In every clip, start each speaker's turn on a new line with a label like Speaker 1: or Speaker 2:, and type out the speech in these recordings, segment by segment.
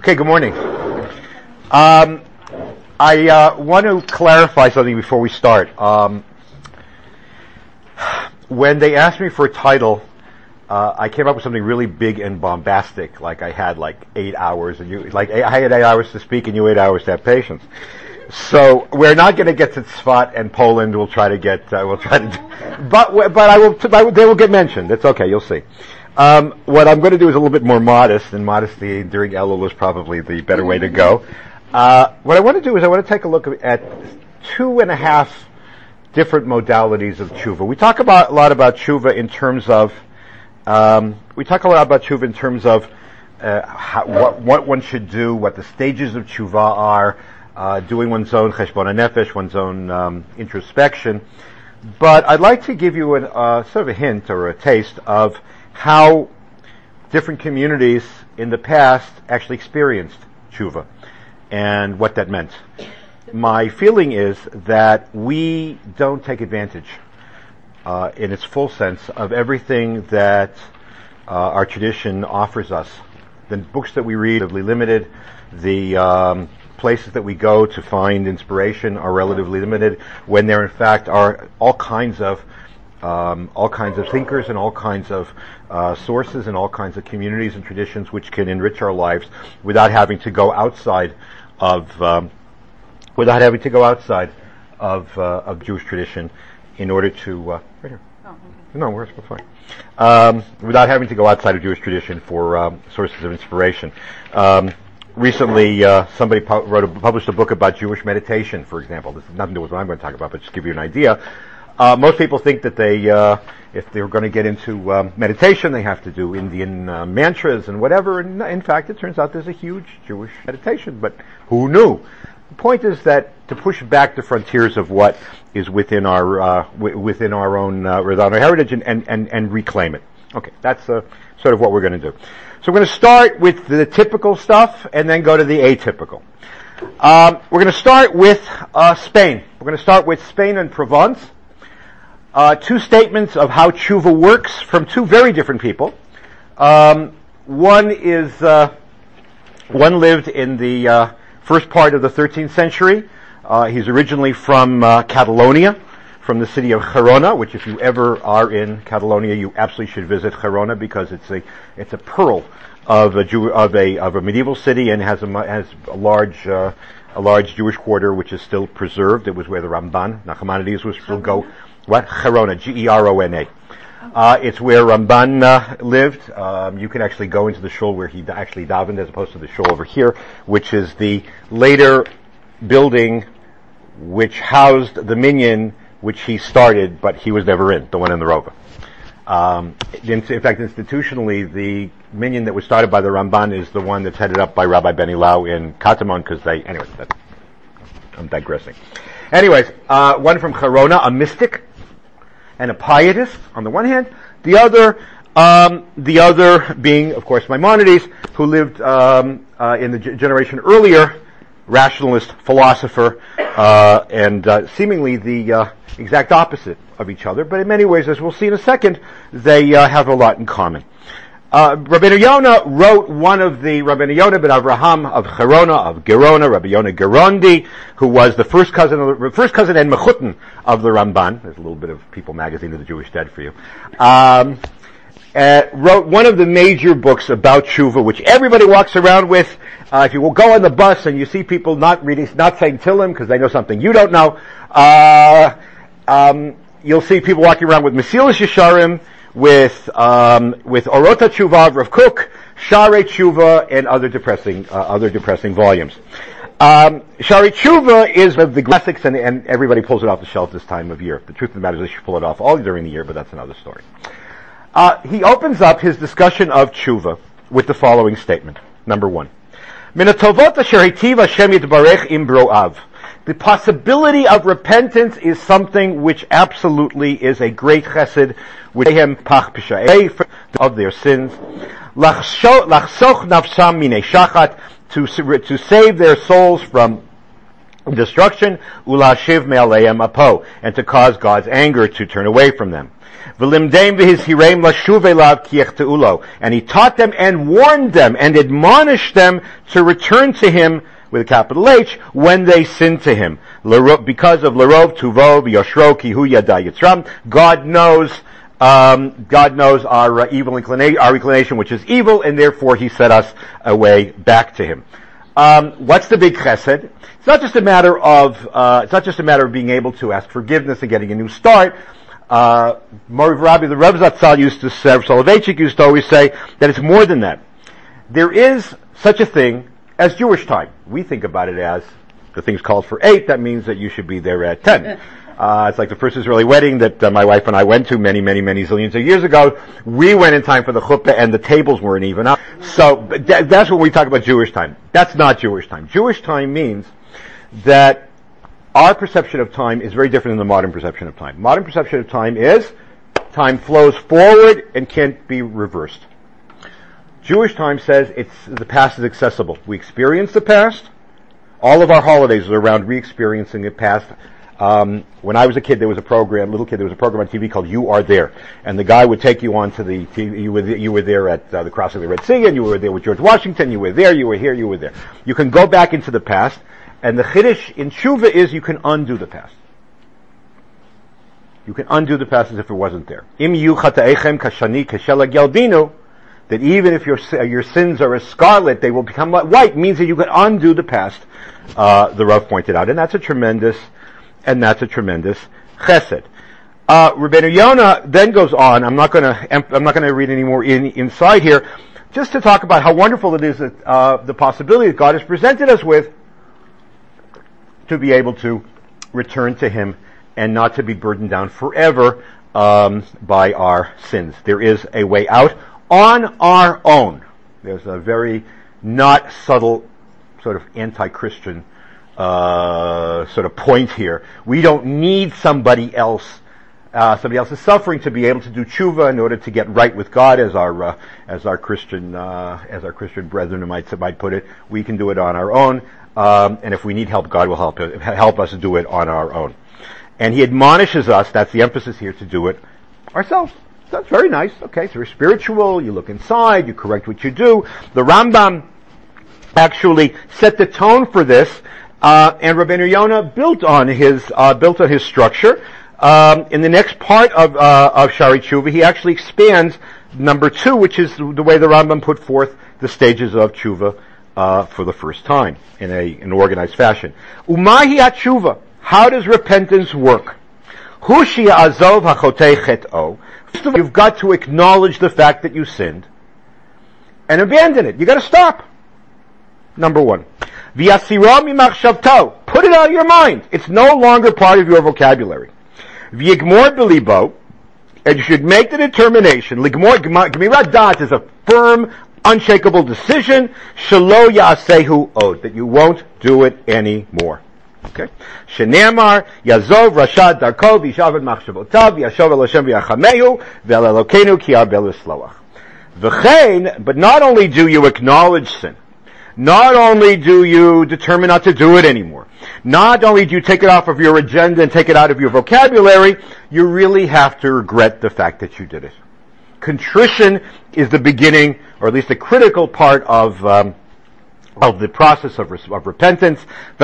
Speaker 1: Okay, good morning. I want to clarify something before we start. When they asked me for a title, I came up with something really big and bombastic, like I had 8 hours, and I had 8 hours to speak, and you 8 hours to have patience. So we're not going to get to Tzfat and Poland. We'll try to get, but they will get mentioned. It's okay. You'll see. What I'm going to do is a little bit more modest, and modesty during Elul is probably the better way to go. What I want to do is I want to take a look at 2.5 different modalities of tshuva. We talk a lot about tshuva in terms of what one should do, what the stages of tshuva are, doing one's own cheshbon nefesh, one's own introspection. But I'd like to give you sort of a hint or a taste of how different communities in the past actually experienced tshuva and what that meant. My feeling is that we don't take advantage in its full sense of everything that our tradition offers us. The books that we read are relatively limited. The places that we go to find inspiration are relatively limited, when there in fact are all kinds of thinkers and all kinds of sources and all kinds of communities and traditions which can enrich our lives without having to go outside of Jewish tradition in order to right here. Oh, okay. No, we're fine. Without having to go outside of Jewish tradition for sources of inspiration. Recently, somebody published a book about Jewish meditation, for example. This has nothing to do with what I'm going to talk about, but just to give you an idea. Most people think that if they're going to get into meditation, they have to do Indian mantras and whatever. And in fact, it turns out there's a huge Jewish meditation. But who knew? The point is that to push back the frontiers of what is within our own heritage and reclaim it. Okay, that's sort of what we're going to do. So we're going to start with the typical stuff and then go to the atypical. We're going to start with Spain. We're going to start with Spain and Provence. Two statements of how tshuva works from two very different people. One lived in the first part of the 13th century. He's originally from Catalonia, from the city of Gerona, which if you ever are in Catalonia, you absolutely should visit Gerona because it's a pearl of a medieval city and has a large Jewish quarter which is still preserved. It was where the Ramban, Nachmanides, was still go. What? Gerona, Gerona. It's where Ramban lived. You can actually go into the shul where he actually davened, as opposed to the shul over here, which is the later building which housed the minyan which he started, but he was never in, the one in the Rova. In fact, institutionally, the minyan that was started by the Ramban is the one that's headed up by Rabbi Benny Lau in Katamon, I'm digressing. Anyways, one from Gerona, a mystic and a pietist on the one hand, the other being, of course, Maimonides, who lived in the generation earlier, rationalist philosopher, and seemingly the exact opposite of each other. But in many ways, as we'll see in a second, they have a lot in common. Rabbeinu Yonah wrote one of the Rabbeinu Yonah ben Avraham of Gerona, Rabbi Yonah Gerondi, who was the first cousin and mechutin of the Ramban. There's a little bit of People Magazine of the Jewish Dead for you. Wrote one of the major books about tshuva, which everybody walks around with. If you will go on the bus and you see people not saying Tillim because they know something you don't know, you'll see people walking around with Mesilas Yesharim, with Orota Tshuva of Rav Kook, Sharei Tshuva, and other depressing volumes. Sharei Tshuva is one of the classics, and everybody pulls it off the shelf this time of year. The truth of the matter is they should pull it off all during the year, but that's another story. He opens up his discussion of Tshuva with the following statement. Number 1. Min hatovot asher hitiv Hashem yitbarech im bro'av. The possibility of repentance is something which absolutely is a great chesed, which him pach p'sha'ei of their sins, lachsoch nafsam minei shachat, to save their souls from destruction, ulashiv me'aleim apo, and to cause God's anger to turn away from them. V'limdeim v'hizhireim lashuv elav ki yechteulo, and he taught them and warned them and admonished them to return to him with a capital H when they sinned to him. Because of Lerov Tuvo v'Yoshro ki hu yada yitzram, God knows our evil inclination, our inclination, which is evil, and therefore he set us away back to him. What's the big chesed? It's not just a matter of being able to ask forgiveness and getting a new start. Moriv Rabbi, the Rav Zatzal used to say, Soloveitchik used to always say that it's more than that. There is such a thing as Jewish time. We think about it as the thing's called for 8, that means that you should be there at 10. It's like the first Israeli wedding that my wife and I went to many zillions of years ago. We went in time for the chuppah and the tables weren't even up. So that's when we talk about Jewish time. That's not Jewish time. Jewish time means that our perception of time is very different than the modern perception of time. Modern perception of time is time flows forward and can't be reversed. Jewish time says the past is accessible. We experience the past. All of our holidays are around re-experiencing the past. When I was a kid, there was a program on TV called You Are There. And the guy would take you onto the TV, you were there at the crossing of the Red Sea, and you were there with George Washington, you were there, you were here, you were there. You can go back into the past, and the chiddush in tshuva is you can undo the past. You can undo the past as if it wasn't there. Im yu chata'echem kashani kashela geldinu, that even if your sins are as scarlet, they will become white, means that you can undo the past, the Rav pointed out. And that's a tremendous chesed. Rabbeinu Yonah then goes on, I'm not gonna read any more inside here, just to talk about how wonderful it is that, the possibility that God has presented us with to be able to return to him and not to be burdened down forever, by our sins. There is a way out on our own. There's a very not subtle sort of anti-Christian sort of point here. We don't need somebody else's suffering to be able to do tshuva in order to get right with God, as our Christian brethren might put it. We can do it on our own, and if we need help, God will help us do it on our own. And he admonishes us, that's the emphasis here, to do it ourselves. That's very nice. Okay, so you're spiritual, you look inside, you correct what you do. The Rambam actually set the tone for this, and Rabbeinu Yonah built on his structure. In the next part of Shari Tshuva, he actually expands number 2, which is the way the Rambam put forth the stages of Tshuva, for the first time in an organized fashion. Umahi Tshuva. How does repentance work? Hushi azov hachotei chet'o. You've got to acknowledge the fact that you sinned and abandon it. You got to stop. Number 1. V'yasira mimachshavto. Put it out of your mind. It's no longer part of your vocabulary. V'yigmor belibo. And you should make the determination. Gemirat dat is a firm, unshakable decision. Shelo ya'asehu od. That you won't do it anymore. Okay. Shenemar Yazov Rashad Darko V'Yishavad Machshavotav V'Yashov El Hashem V'Yachamehu V'El Elokeinu Ki Arbel Yisloach. V'chein, but not only do you acknowledge sin, not only do you determine not to do it anymore, not only do you take it off of your agenda and take it out of your vocabulary, you really have to regret the fact that you did it. Contrition is the beginning, or at least a critical part of the process of repentance. The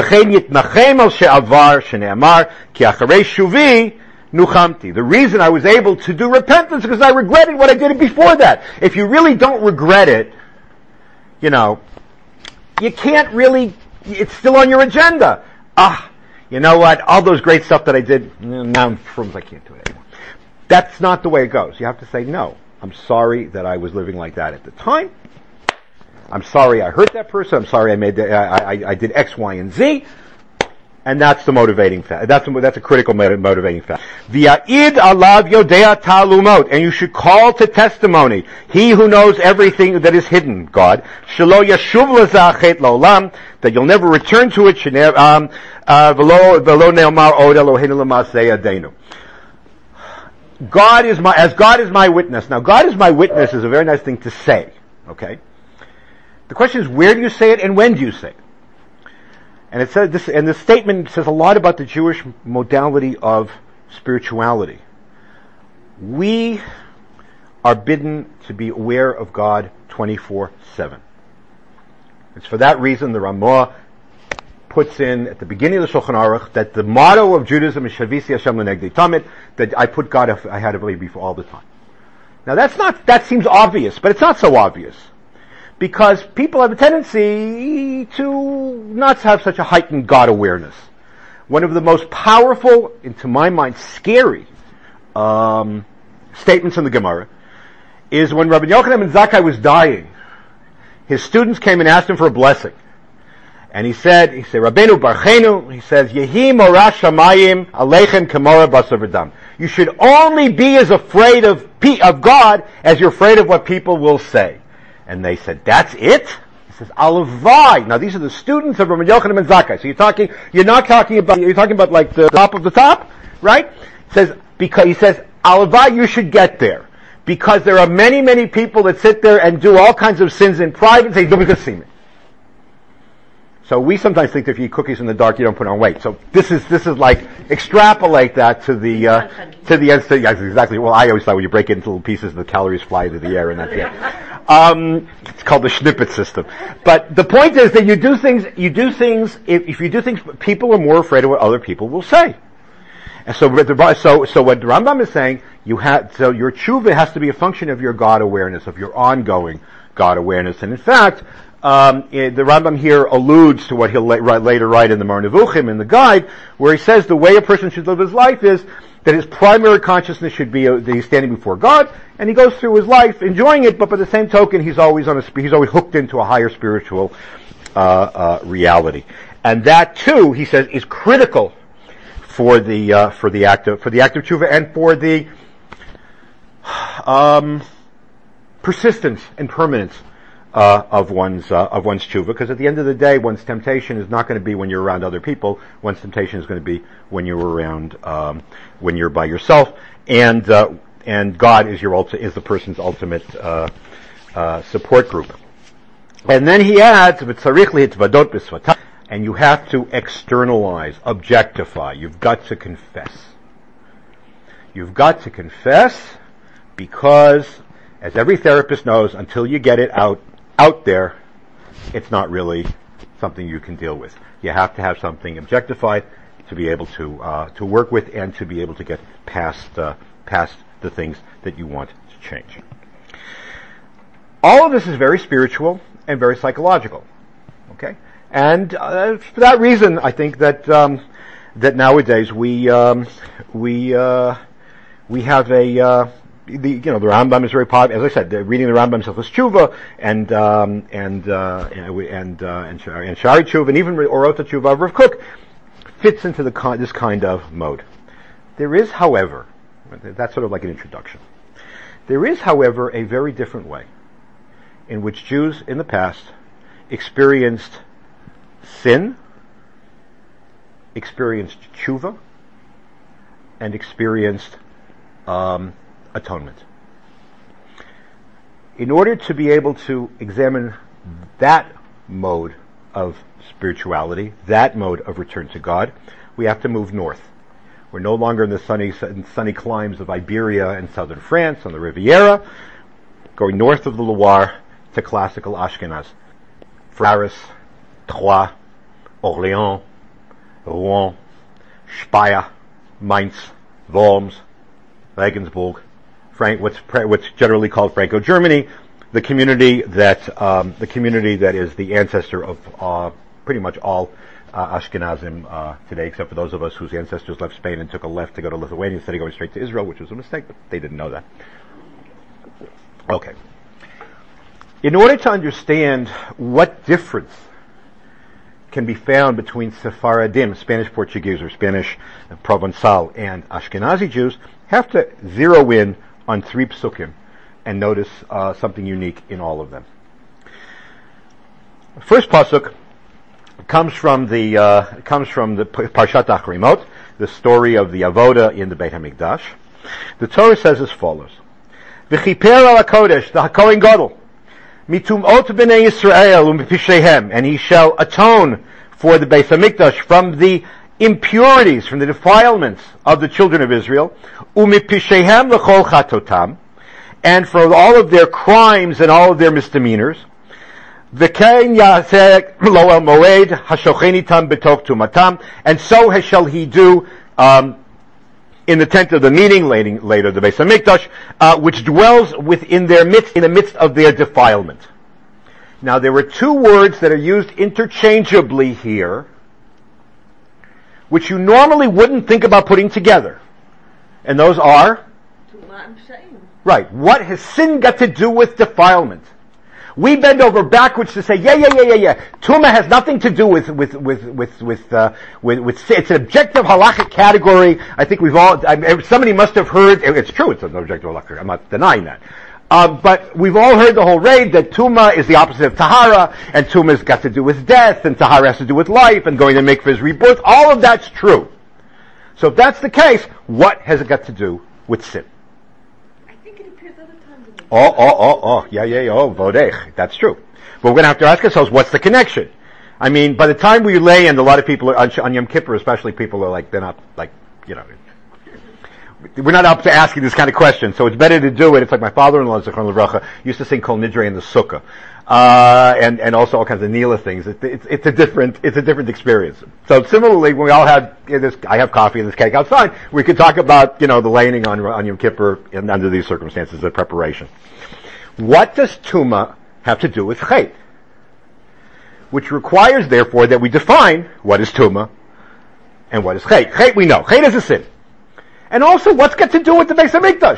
Speaker 1: reason I was able to do repentance is because I regretted what I did before that. If you really don't regret it, you can't really, it's still on your agenda. You know what, all those great stuff that I did, now I'm I can't do it anymore. That's not the way it goes. You have to say, no, I'm sorry that I was living like that at the time. I'm sorry I hurt that person. I'm sorry I did X, Y, and Z. And that's the motivating factor. That's a critical motivating factor. V'ya'id alav yodea talumot. And you should call to testimony. He who knows everything that is hidden, God. Shelo yashuv lezachet lo'olam. That you'll never return to it. V'lo ne'omar od Eloheinu l'maseh yadeinu. God is my witness. Now, God is my witness is a very nice thing to say. Okay? The question is, where do you say it and when do you say it? And it says this, and the statement says a lot about the Jewish modality of spirituality. We are bidden to be aware of God 24/7. It's for that reason the Ramah puts in at the beginning of the Shulchan Aruch that the motto of Judaism is Shavisi Hashem L'negdi Tamid, that I put God ahead of me before all the time. Now that seems obvious, but it's not so obvious. Because people have a tendency to not have such a heightened God awareness. One of the most powerful, and to my mind, scary statements in the Gemara is when Rabbi Yochanan ben Zakkai was dying, his students came and asked him for a blessing. And he said, Rabbeinu Barchenu, he says, Yehi Morash Shamayim Aleichem Kamora Basar V'Dam. You should only be as afraid of God as you're afraid of what people will say. And they said, that's it? He says, Alavai. Now these are the students of Rabbi Yochanan ben Zakkai. So you're talking about like the top of the top, right? He says, Alavai, you should get there. Because there are many, many people that sit there and do all kinds of sins in private and say, nobody can see me. So we sometimes think that if you eat cookies in the dark, you don't put on weight. So this is like, extrapolate that to the end. Yes, exactly. Well, I always thought when you break it into little pieces, the calories fly into the air and that's it. It's called the Schnippet system. But the point is that you do things, if you do things, people are more afraid of what other people will say. And so what the Rambam is saying, your tshuva has to be a function of your God awareness, of your ongoing God awareness. And in fact, the Rambam here alludes to what he'll later write in the Mar Nevuchim, in the guide, where he says the way a person should live his life is that his primary consciousness should be that he's standing before God, and he goes through his life enjoying it, but by the same token, he's always hooked into a higher spiritual reality. And that too, he says, is critical for the act of tshuva and for the persistence and permanence of one's tshuva, because at the end of the day, one's temptation is not going to be when you're around other people. One's temptation is going to be when you're around, when you're by yourself, and God is the person's ultimate support group. And then he adds, and you have to externalize, objectify. You've got to confess. You've got to confess because, as every therapist knows, until you get it out there, it's not really something you can deal with. You have to have something objectified to be able to work with and to be able to get past the things that you want to change. All of this is very spiritual and very psychological. Okay, and for that reason, I think that that nowadays we have the Rambam is very popular. As I said, reading the Rambam Hilchos Tshuva and Shari Tshuva and even Orot Tshuva of Rav Kook fits into this kind of mode. There is, however, that's sort of like an introduction. There is, however, a very different way in which Jews in the past experienced sin, experienced tshuva, and experienced atonement. In order to be able to examine that mode of spirituality, that mode of return to God, we have to move north. We're no longer in the sunny climes of Iberia and southern France on the Riviera, going north of the Loire to classical Ashkenaz. Paris, Troyes, Orléans, Rouen, Speyer, Mainz, Worms, Regensburg, what's generally called Franco-Germany, the community that is the ancestor of pretty much all Ashkenazim today, except for those of us whose ancestors left Spain and took a left to go to Lithuania instead of going straight to Israel, which was a mistake, but they didn't know that. Okay. In order to understand what difference can be found between Sephardim, Spanish Portuguese or Spanish Provençal, and Ashkenazi Jews, have to zero in on 3 psukim and notice something unique in all of them. The first pasuk comes from the Parshat Achrimot, the story of the Avoda in the Beit HaMikdash. The Torah says as follows: V'chiper al HaKodesh, the HaKohen Gadol, mitumot b'nei Yisrael u'mepisheihem, and he shall atone for the Beis Hamikdash from the impurities, from the defilements of the children of Israel, u'mipishehem l'chol chatotam, and for all of their crimes and all of their misdemeanors, v'kein yaseh lo el moed hashochenitam b'tok tumatam, and so shall he do in the tent of the meeting, later the Beis Hamikdash, which dwells within their midst, in the midst of their defilement. Now there were two words that are used interchangeably here, which you normally wouldn't think about putting together. And those are?
Speaker 2: Tumah and Pshaim. Right.
Speaker 1: What has sin got to do with defilement? We bend over backwards to say, yeah. Tumah has nothing to do with sin. It's an objective halachic category. I think somebody must have heard, it's true, it's an objective halachic, I'm not denying that. But we've all heard the whole raid that Tumah is the opposite of Tahara, and Tumah's got to do with death, and Tahara has to do with life, and going to make for his rebirth. All of that's true. So if that's the case, what has it got to do with sin?
Speaker 2: I think it appears other times in the
Speaker 1: Vodech. That's true. But we're going to have to ask ourselves, what's the connection? I mean, by the time we lay, and a lot of people are, on Yom Kippur especially, people are like, they're not like, we're not up to asking this kind of question, so it's better to do it. It's like my father-in-law, Zichron Livracha, used to sing Kol Nidre in the Sukkah, and also all kinds of Nila things. It's a different experience. So similarly, when we all have I have coffee and this cake outside, we could talk about, the laning on Yom Kippur under these circumstances of preparation. What does Tumah have to do with Chet? Which requires, therefore, that we define what is Tumah and what is Chet. Chet we know. Chet is a sin. And also, what's got to do with the Beis Hamikdash?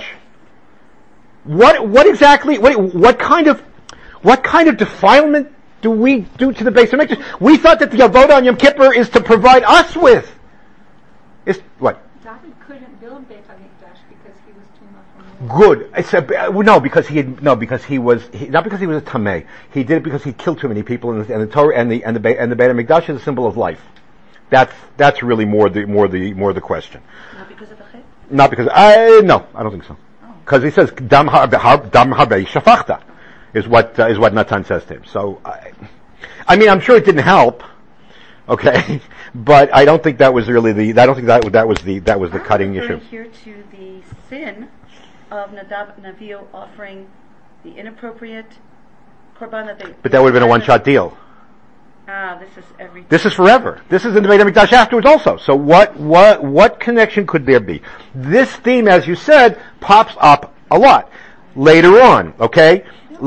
Speaker 1: What kind of defilement do we do to the Beis Hamikdash? We thought that the Avodah on Yom Kippur is to provide us with. What?
Speaker 3: David couldn't build Beis Hamikdash because he was Tumah from
Speaker 1: Good. Not because he was a Tameh. He did it because he killed too many people, and the Torah and the Beit Hamikdash is a symbol of life. That's really more the question.
Speaker 2: Not because of the Chet?
Speaker 1: Not because no, I don't think so. Because he says dam harbe shafachta is what Natan says to him. So I mean, I'm sure it didn't help. Okay, but I don't think that was really that was the cutting issue.
Speaker 2: I'm referring here to the sin of Nadav and Avihu offering the inappropriate korban that they.
Speaker 1: But that would have been a one-shot deal.
Speaker 2: This is everything.
Speaker 1: This is forever. This is in the Beit HaMikdash afterwards also. So what connection could there be? This theme, as you said, pops up a lot later on, okay?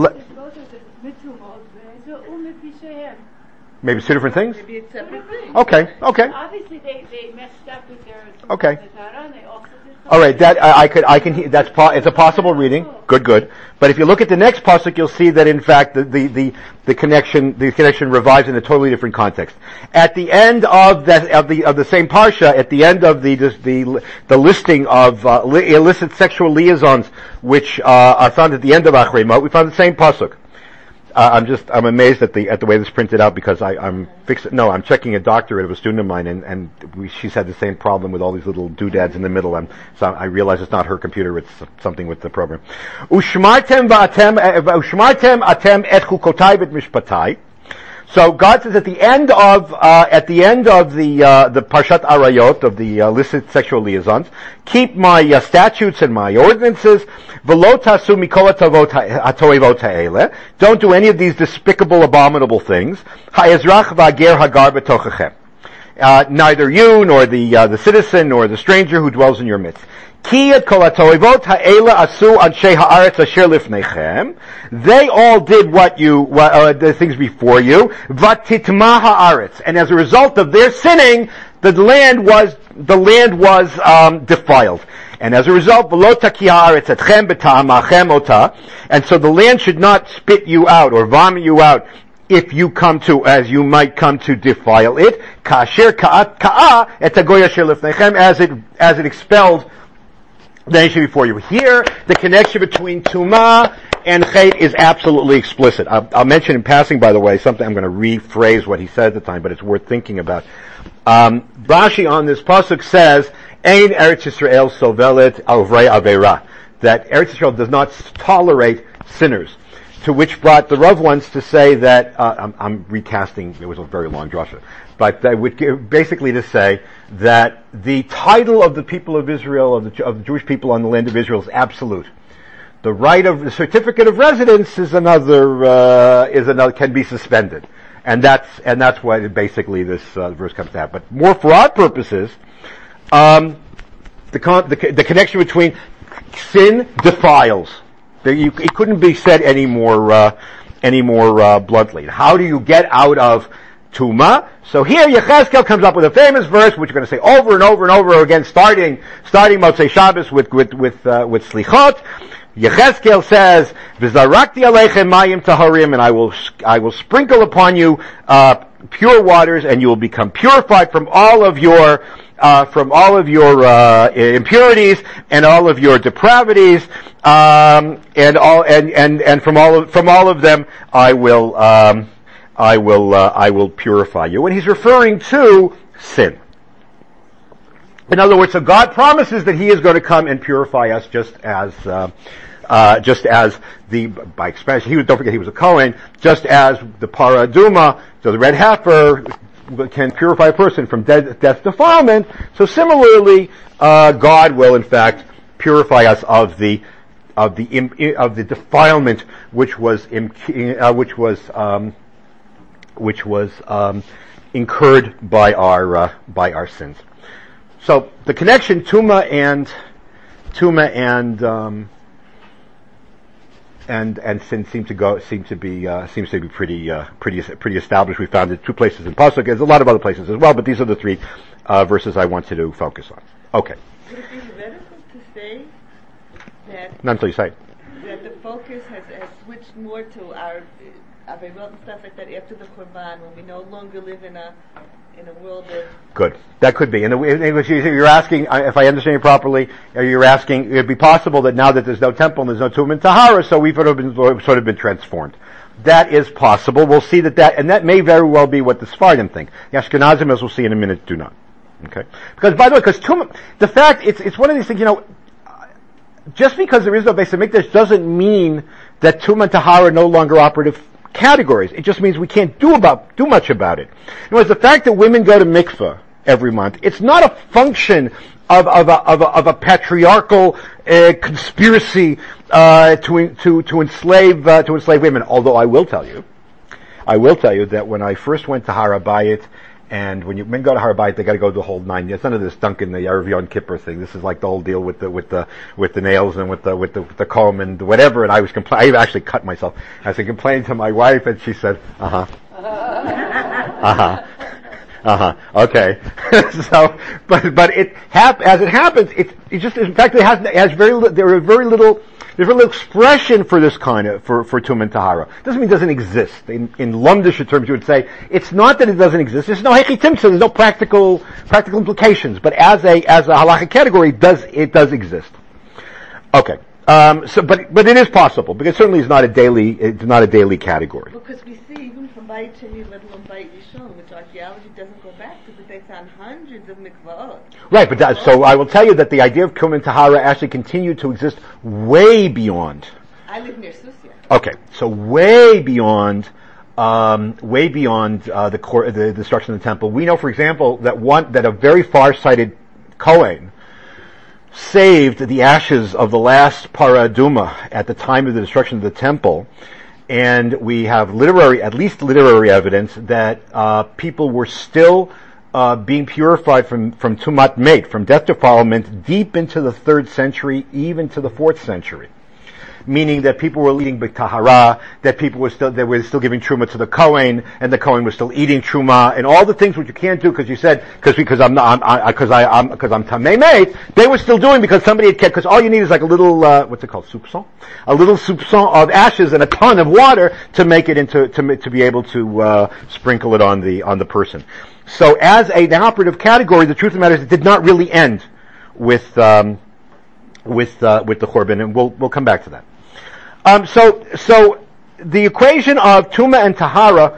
Speaker 1: Maybe two different things?
Speaker 2: Maybe it's separate things.
Speaker 1: Okay.
Speaker 3: Obviously they messed up with their
Speaker 1: Okay.
Speaker 3: and they also did
Speaker 1: All right, I can hear, it's a possible reading. Good. But if you look at the next pasuk, you'll see that in fact the connection revives in a totally different context. At the end of the same parsha, at the end of the listing of illicit sexual liaisons, which are found at the end of Achrei Mot, we found the same pasuk. I'm amazed at the way this is printed out because I'm checking a doctorate of a student of mine and she's had the same problem with all these little doodads in the middle, and so I realize it's not her computer, it's something with the program. Ushmartem atem et chukotai v'et mishpatai. So God says at the end of the Parshat Arayot, of the illicit sexual liaisons, keep my statutes and my ordinances. V'lo tasu mikol hatoevot ha'eleh. Don't do any of these despicable, abominable things. Ha'ezrach v'ager hagar b'tochachem. Neither you nor the citizen nor the stranger who dwells in your midst. Ki et kol hatoevot ha'eleh asu anshei haaretz asher lifnechem. They all did the things before you. Vatitma haaretz. And as a result of their sinning, the land was defiled. And as a result, and so the land should not spit you out or vomit you out if you as you might come to defile it. As it expelled the nation before you. Here, the connection between Tumah and Chet is absolutely explicit. I'll mention in passing, by the way, something, I'm going to rephrase what he said at the time, but it's worth thinking about. Rashi on this pasuk says, Ein Eretz Yisrael sovelet avrei avera, that Eretz Yisrael does not tolerate sinners. to which brought the Rav once to say that, I'm recasting, it was a very long drasha, but that would basically to say that the title of the people of Israel, of the Jewish people on the land of Israel, is absolute. The right of the certificate of residence is another, can be suspended. And that's why basically this verse comes to have. But more for our purposes, the connection between sin defiles. It couldn't be said any more bluntly. How do you get out of Tuma? So here Yechezkel comes up with a famous verse, which we're going to say over and over and over again, starting Motzei Shabbos with Slichot. Yechezkel says, "V'zarakti aleichem mayim taharim," and I will sprinkle upon you pure waters, and you will become purified from all of your impurities and all of your depravities, and from all of them I will purify you. And he's referring to sin. In other words, so God promises that He is going to come and purify us, just as by expansion. Don't forget, he was a Kohen. Just as the Parah Aduma, so the red heifer, can purify a person from death defilement. So similarly, God will in fact purify us of the defilement which was incurred by our sins. So the connection Tuma and sin seems to be pretty established. We found it 2 places in Pasuk. There's a lot of other places as well, but these are the 3 verses I wanted to focus on. Okay.
Speaker 4: Would it be heretical to say that
Speaker 1: Not until you say it.
Speaker 4: That the focus has switched more to our Averot and stuff like that after the Korban, when we no longer live in a world of...
Speaker 1: Good. That could be. And you're asking, if I understand you properly, you're asking, it'd be possible that now that there's no temple and there's no tomb and tahara, so we've sort of been transformed. That is possible. We'll see and that may very well be what the Sephardim think. The Ashkenazim, as we'll see in a minute, do not. Okay? Because, by the way, the fact, it's one of these things, just because there is no Beis HaMikdash doesn't mean that Tumah and Tahara are no longer operative categories. It just means we can't do much about it. In other words, the fact that women go to mikveh every month, it's not a function of a patriarchal conspiracy to enslave women. Although I will tell you that when I first went to Har HaBayit, and when men go to Har HaBayit, they got to go the whole 9. It's none of this Duncan, the Erev Yom Kippur thing. This is like the whole deal with the nails and with the comb and whatever. And I actually cut myself. I was complaining to my wife, and she said, okay. So, but as it happens, it just, in fact, there are very little expression for this kind of, for Tum and Tahara. Doesn't mean it doesn't exist. In Lumdisha terms, you would say, it's not that it doesn't exist, there's no Hechi Timsa, there's no practical implications, but as a halachic category, it does exist. Okay. But it is possible, because certainly it's not a daily category.
Speaker 4: Because we see, even from Bayit Sheni, let alone Bayit Rishon, which archaeology doesn't go back to, but they found hundreds of mikvaot.
Speaker 1: Right, so I will tell you that the idea of Kum and Tahara actually continued to exist way beyond.
Speaker 4: I live near Susia.
Speaker 1: Okay, so way beyond the destruction of the temple. We know, for example, that a very far-sighted Kohen saved the ashes of the last Parah Aduma at the time of the destruction of the temple, and we have at least literary evidence that people were still being purified from Tumat Met, from death defilement, deep into the 3rd century, even to the 4th century. Meaning that people were eating b'tahara, that they were still giving truma to the Kohen, and the Kohen was still eating truma, and all the things which you can't do because I'm tamei meit, they were still doing because somebody had kept, because all you need is like a little, what's it called, soupçon? A little soupçon of ashes and a ton of water to make it to be able to, sprinkle it on the person. So as an operative category, the truth of the matter is it did not really end with the Korban, and we'll come back to that. So the equation of Tuma and Tahara,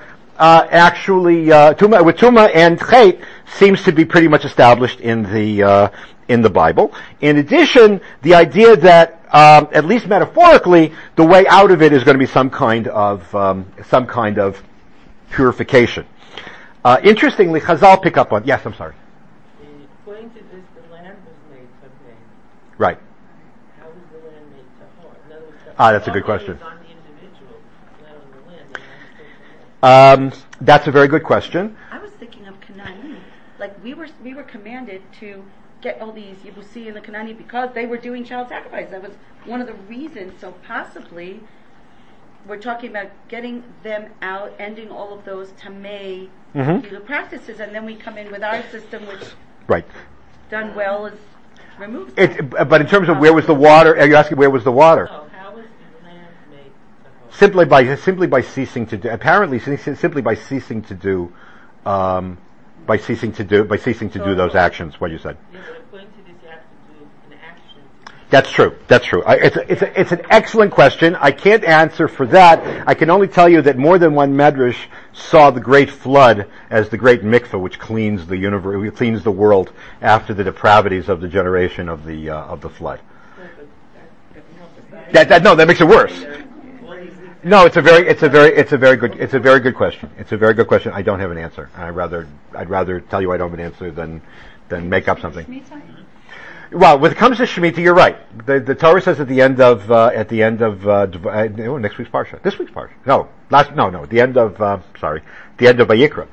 Speaker 1: with Tuma and Chet seems to be pretty much established in the Bible. In addition, the idea that at least metaphorically, the way out of it is going to be some kind of purification. Interestingly, Chazal pick up on. Yes, I'm sorry.
Speaker 5: According to this, the land was made tahor.
Speaker 1: Right.
Speaker 5: How was the land made tahor? In other words,
Speaker 1: That's a good question.
Speaker 5: It's on the individual, not on the land. The land is still tahor.
Speaker 1: That's a very good question.
Speaker 2: I was thinking of Canaan. Like we were commanded to get all these Yebusi and the Kanani because they were doing child sacrifice. That was one of the reasons. So possibly we're talking about getting them out, ending all of those tamei practices, and then we come in with our system, which
Speaker 1: right
Speaker 2: done well is removed.
Speaker 1: But in terms of where was the water, are you asking where was the water?
Speaker 5: So how was the land made tahor?
Speaker 1: Simply by ceasing to do. Apparently, simply by ceasing to do. By ceasing to do those actions. What you said.
Speaker 5: Yeah, but according to this, you have to do an action.
Speaker 1: That's true. It's an excellent question. I can't answer for that. I can only tell you that more than one medrash saw the great flood as the great mikveh, which cleans the universe, cleans the world after the depravities of the generation of the flood. That makes it worse. No, it's a very good question. It's a very good question. I don't have an answer. I'd rather tell you I don't have an answer than make up something. Well, when it comes to Shemitah, you're right. The Torah says at the end of next week's parsha, this week's parsha. The end of Vayikra,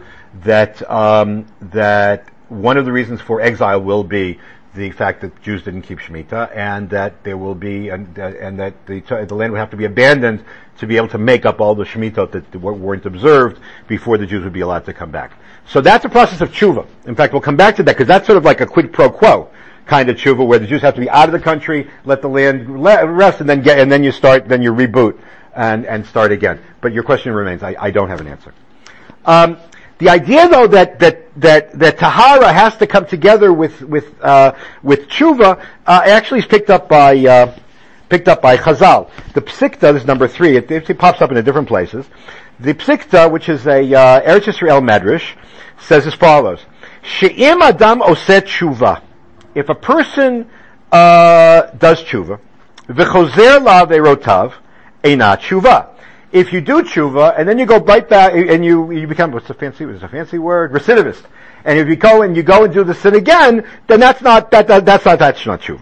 Speaker 1: that one of the reasons for exile will be the fact that Jews didn't keep Shemitah, and that there will be, and that the land would have to be abandoned to be able to make up all the Shemitah that weren't observed before the Jews would be allowed to come back. So that's a process of tshuva. In fact, we'll come back to that because that's sort of like a quid pro quo kind of tshuva, where the Jews have to be out of the country, let the land rest, and then you reboot and start again. But your question remains. I don't have an answer. The idea, though, that tahara has to come together with tshuva, actually is picked up by Chazal. The Psikta, this is number 3. It pops up in different places. The Psikta, which is a Eretz Yisrael medrash, says as follows: She'im adam oset tshuva. If a person does tshuva, v'chozer la'averotav, eina tshuva. If you do tshuva, and then you go right back, and you become, it's a fancy word, recidivist. And if you go and do the sin again, then that's not tshuva.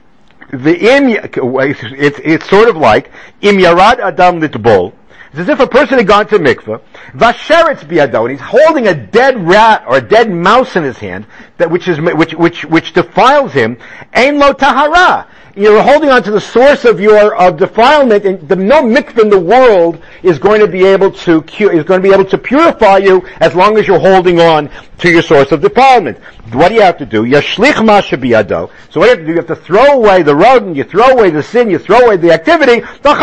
Speaker 1: It's sort of like, im yarad adam litbol. It's as if a person had gone to mikveh, vasheretz biado, and he's holding a dead rat or a dead mouse in his hand, which defiles him, ein lo tahara. You're holding on to the source of defilement, and no mikveh in the world is going to be able to purify you as long as you're holding on to your source of defilement. What do you have to do? Yashlich ma shebiyado. So what do you have to do? You have to throw away the rodent, you throw away the sin, you throw away the activity.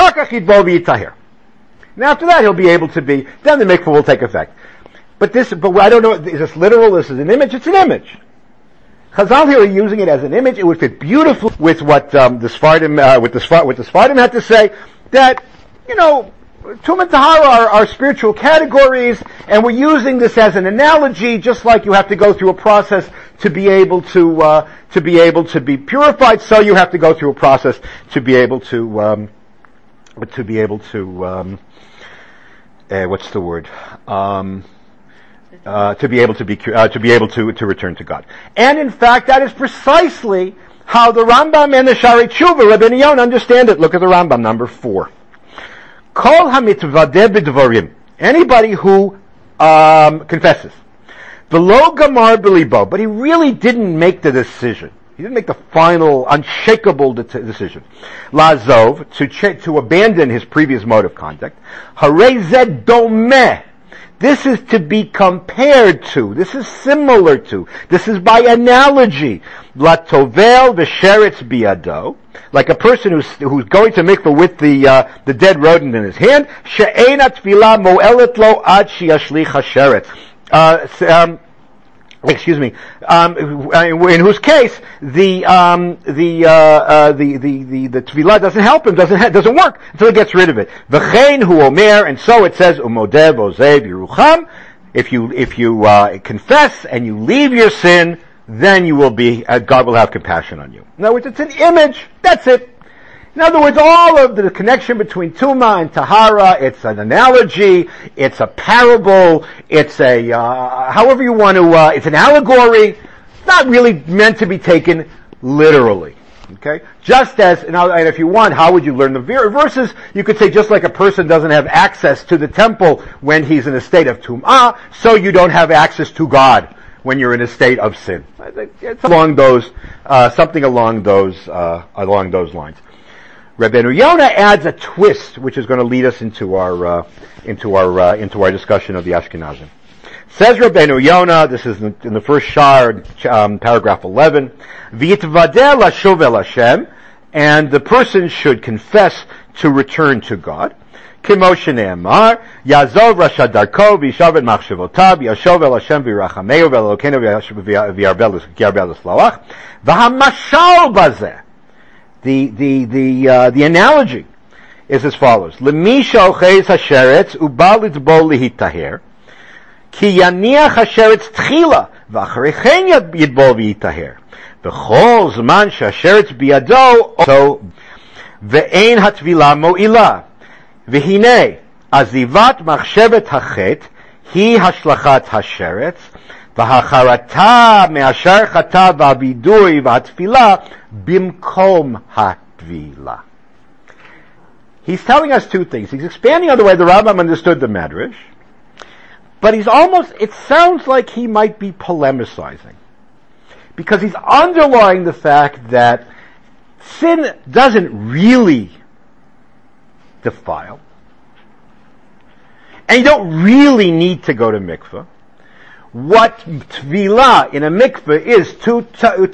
Speaker 1: And after that, he'll be able to be. Then the mikveh will take effect. But I don't know. Is this literal? This is an image. It's an image. Chazal here are using it as an image. It would fit beautifully with what the Sfardim had to say. That Tum and Tahara are spiritual categories, and we're using this as an analogy, just like you have to go through a process to be able to be purified. So you have to go through a process to be able to what's the word? To be able to return to God. And in fact, that is precisely how the Rambam and the Shari Tshuva, Rabbeinu Yonah, understand it. Look at the Rambam, number 4. Kol hamitvadeh b'dvarim. Anybody who confesses. V'lo gamar b'libo. But he really didn't make the decision. He didn't make the final, unshakable decision. Lazov, to abandon his previous mode of conduct. Harei zed domeh. This is to be compared to. This is similar to. This is by analogy. Latovel v'sheretz biado. Like a person who's going to mikveh with the dead rodent in his hand. She'ena tefillah mo'elet lo ad sheyashlich hasheret. Excuse me. In whose case the tefillah doesn't help him, doesn't work until he gets rid of it. V'chein hu omer, and so it says umodev ozeh birucham. If you confess and you leave your sin, then you will be. God will have compassion on you. In other words, it's an image. That's it. In other words, all of the connection between Tuma and Tahara, it's an analogy, it's a parable, it's a, however you want to, it's an allegory. It's not really meant to be taken literally. Okay? Just as, and if you want, how would you learn the verses? You could say just like a person doesn't have access to the temple when he's in a state of Tum'ah, so you don't have access to God when you're in a state of sin. I think it's along those, something along those lines. Rabbeinu Yonah adds a twist, which is going to lead us into our discussion of the Ashkenazim. Says Rabbeinu Yonah, this is in the first Shar, paragraph 11, V'yitvadeh lashuv el Hashem, and the person should confess to return to God. Kimo shene'emar, Yazov rasha darko v'yishav et machshavotav, Yashov el Hashem v'yirachameu v'elokenu v'yarbel l'sloach, v'hamashal bazeh. The analogy is as follows. Lemisha ocheis hasheretz uba litzbo lihitaher, ki yaniach hasheretz tchila, v'acharechen yidbo v'yitaher. B'chol zman sh'hasheretz biyado, so ve'ein hatvila mo'ila. V'hinei, azivat machshevet hachet, hi hashlachat hasheretz, v'hacharata me'ashar chata v'abidui v'hatfila bimkom hatvila. He's telling us two things. He's expanding on the way the Rambam understood the Medrash, but it sounds like he might be polemicizing, because he's underlying the fact that sin doesn't really defile, and you don't really need to go to mikveh. What tvila in a mikveh is to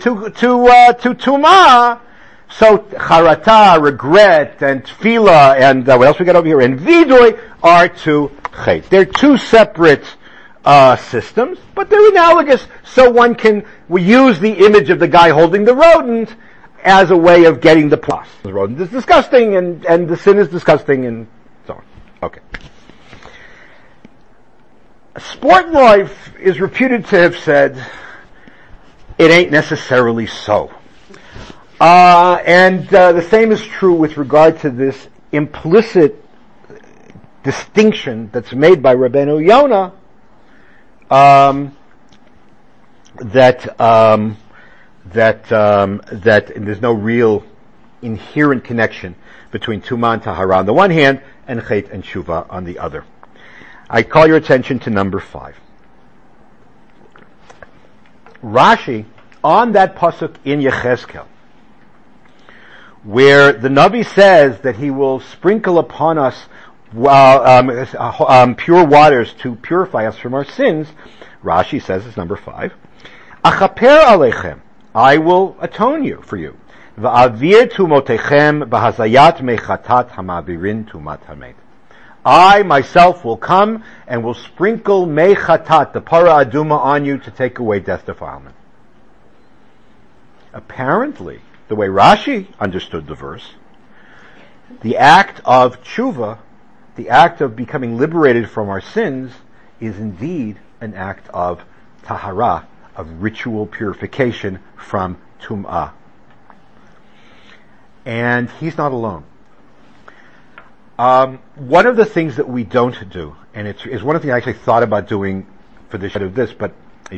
Speaker 1: tumah, so charata, regret, and tefillah, and what else we got over here, and vidoy are to chet. They're two separate systems, but they're analogous, so we use the image of the guy holding the rodent as a way of getting the plus. The rodent is disgusting, and the sin is disgusting, and so on. Okay. Sport Life is reputed to have said, it ain't necessarily so. And the same is true with regard to this implicit distinction that's made by Rabbeinu Yonah, that there's no real inherent connection between Tumah and Tahara on the one hand, and Chet and Shuvah on the other. I call your attention to number 5. Rashi, on that pasuk in Yechezkel, where the Navi says that he will sprinkle upon us pure waters to purify us from our sins, Rashi says, it's number 5, Achaper alechem, I will atone for you. Va'avir tumotechem b'hazayat mechatat hamavirin tumat hamet. I myself will come and will sprinkle mechatat, the para aduma, on you to take away death defilement. Apparently, the way Rashi understood the verse, the act of tshuva, the act of becoming liberated from our sins, is indeed an act of tahara, of ritual purification from tum'ah. And he's not alone. One of the things that we don't do, and it's one of the things I actually thought about doing for this of this, but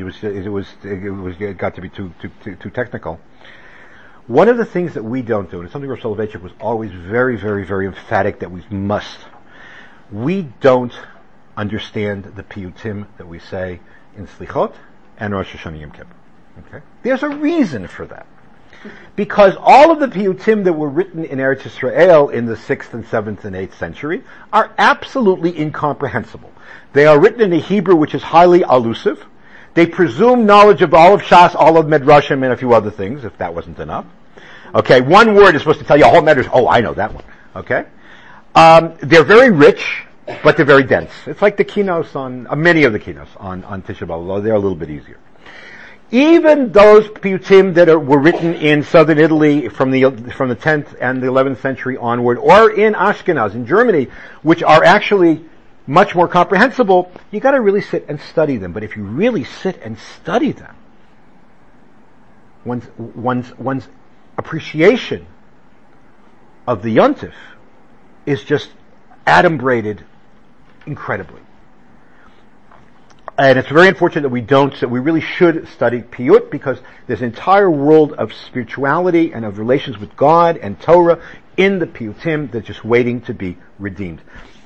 Speaker 1: it got to be too technical. One of the things that we don't do, and something Rosh Soloveitchik was always very, very, very emphatic that we must, we don't understand the piyutim that we say in Slichot and Rosh Hashanah Yom Kippur. Okay? There's a reason for that. Because all of the piyutim that were written in Eretz Yisrael in the 6th and 7th and 8th century are absolutely incomprehensible. They are written in a Hebrew which is highly elusive. They presume knowledge of all of Shas, all of Medrashim, and a few other things, if that wasn't enough. Okay, one word is supposed to tell you a whole Medrash. Oh, I know that one. Okay? They're very rich, but they're very dense. It's like the kinos many of the kinos on Tisha B'Av, although they're a little bit easier. Even those piyutim that were written in southern Italy from the 10th and the 11th century onward, or in Ashkenaz, in Germany, which are actually much more comprehensible, you got to really sit and study them. But if you really sit and study them, one's appreciation of the Yontif is just adumbrated incredibly. And it's very unfortunate that we really should study Piyut, because there's an entire world of spirituality and of relations with God and Torah in the Piyutim that's just waiting to be redeemed.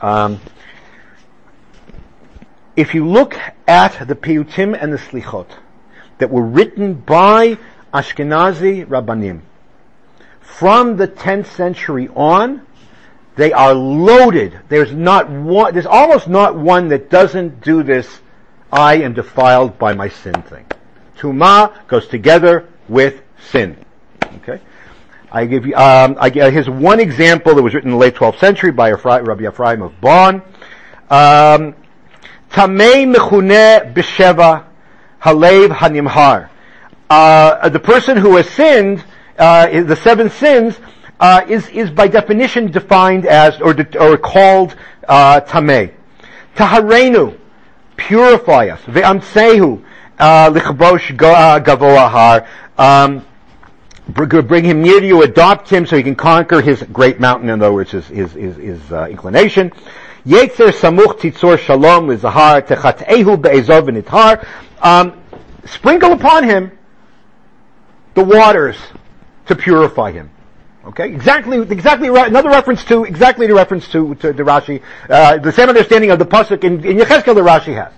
Speaker 1: If you look at the Piyutim and the Slichot that were written by Ashkenazi Rabbanim from the 10th century on, they are loaded. There's almost not one that doesn't do this I am defiled by my sin thing. Tumah goes together with sin. Okay? I give you, here's one example that was written in the late 12th century by Rabbi Ephraim of Bonn. Tamei mechuneh b'sheva halev hanimhar. The person who has sinned, the 7 sins, is by definition defined as, or called, tamei. Taharenu. Purify us. Ve'amsehu lichbosh gavoa har. Bring him near to you, adopt him so he can conquer his great mountain, in other words, his inclination. Yetzer samuch titzor shalom lizahar techat'ehu be'ezov v'nithar. Sprinkle upon him the waters to purify him. Okay, exactly right. Another reference to the Rashi, the same understanding of the pasuk in Yechezkel that Rashi has.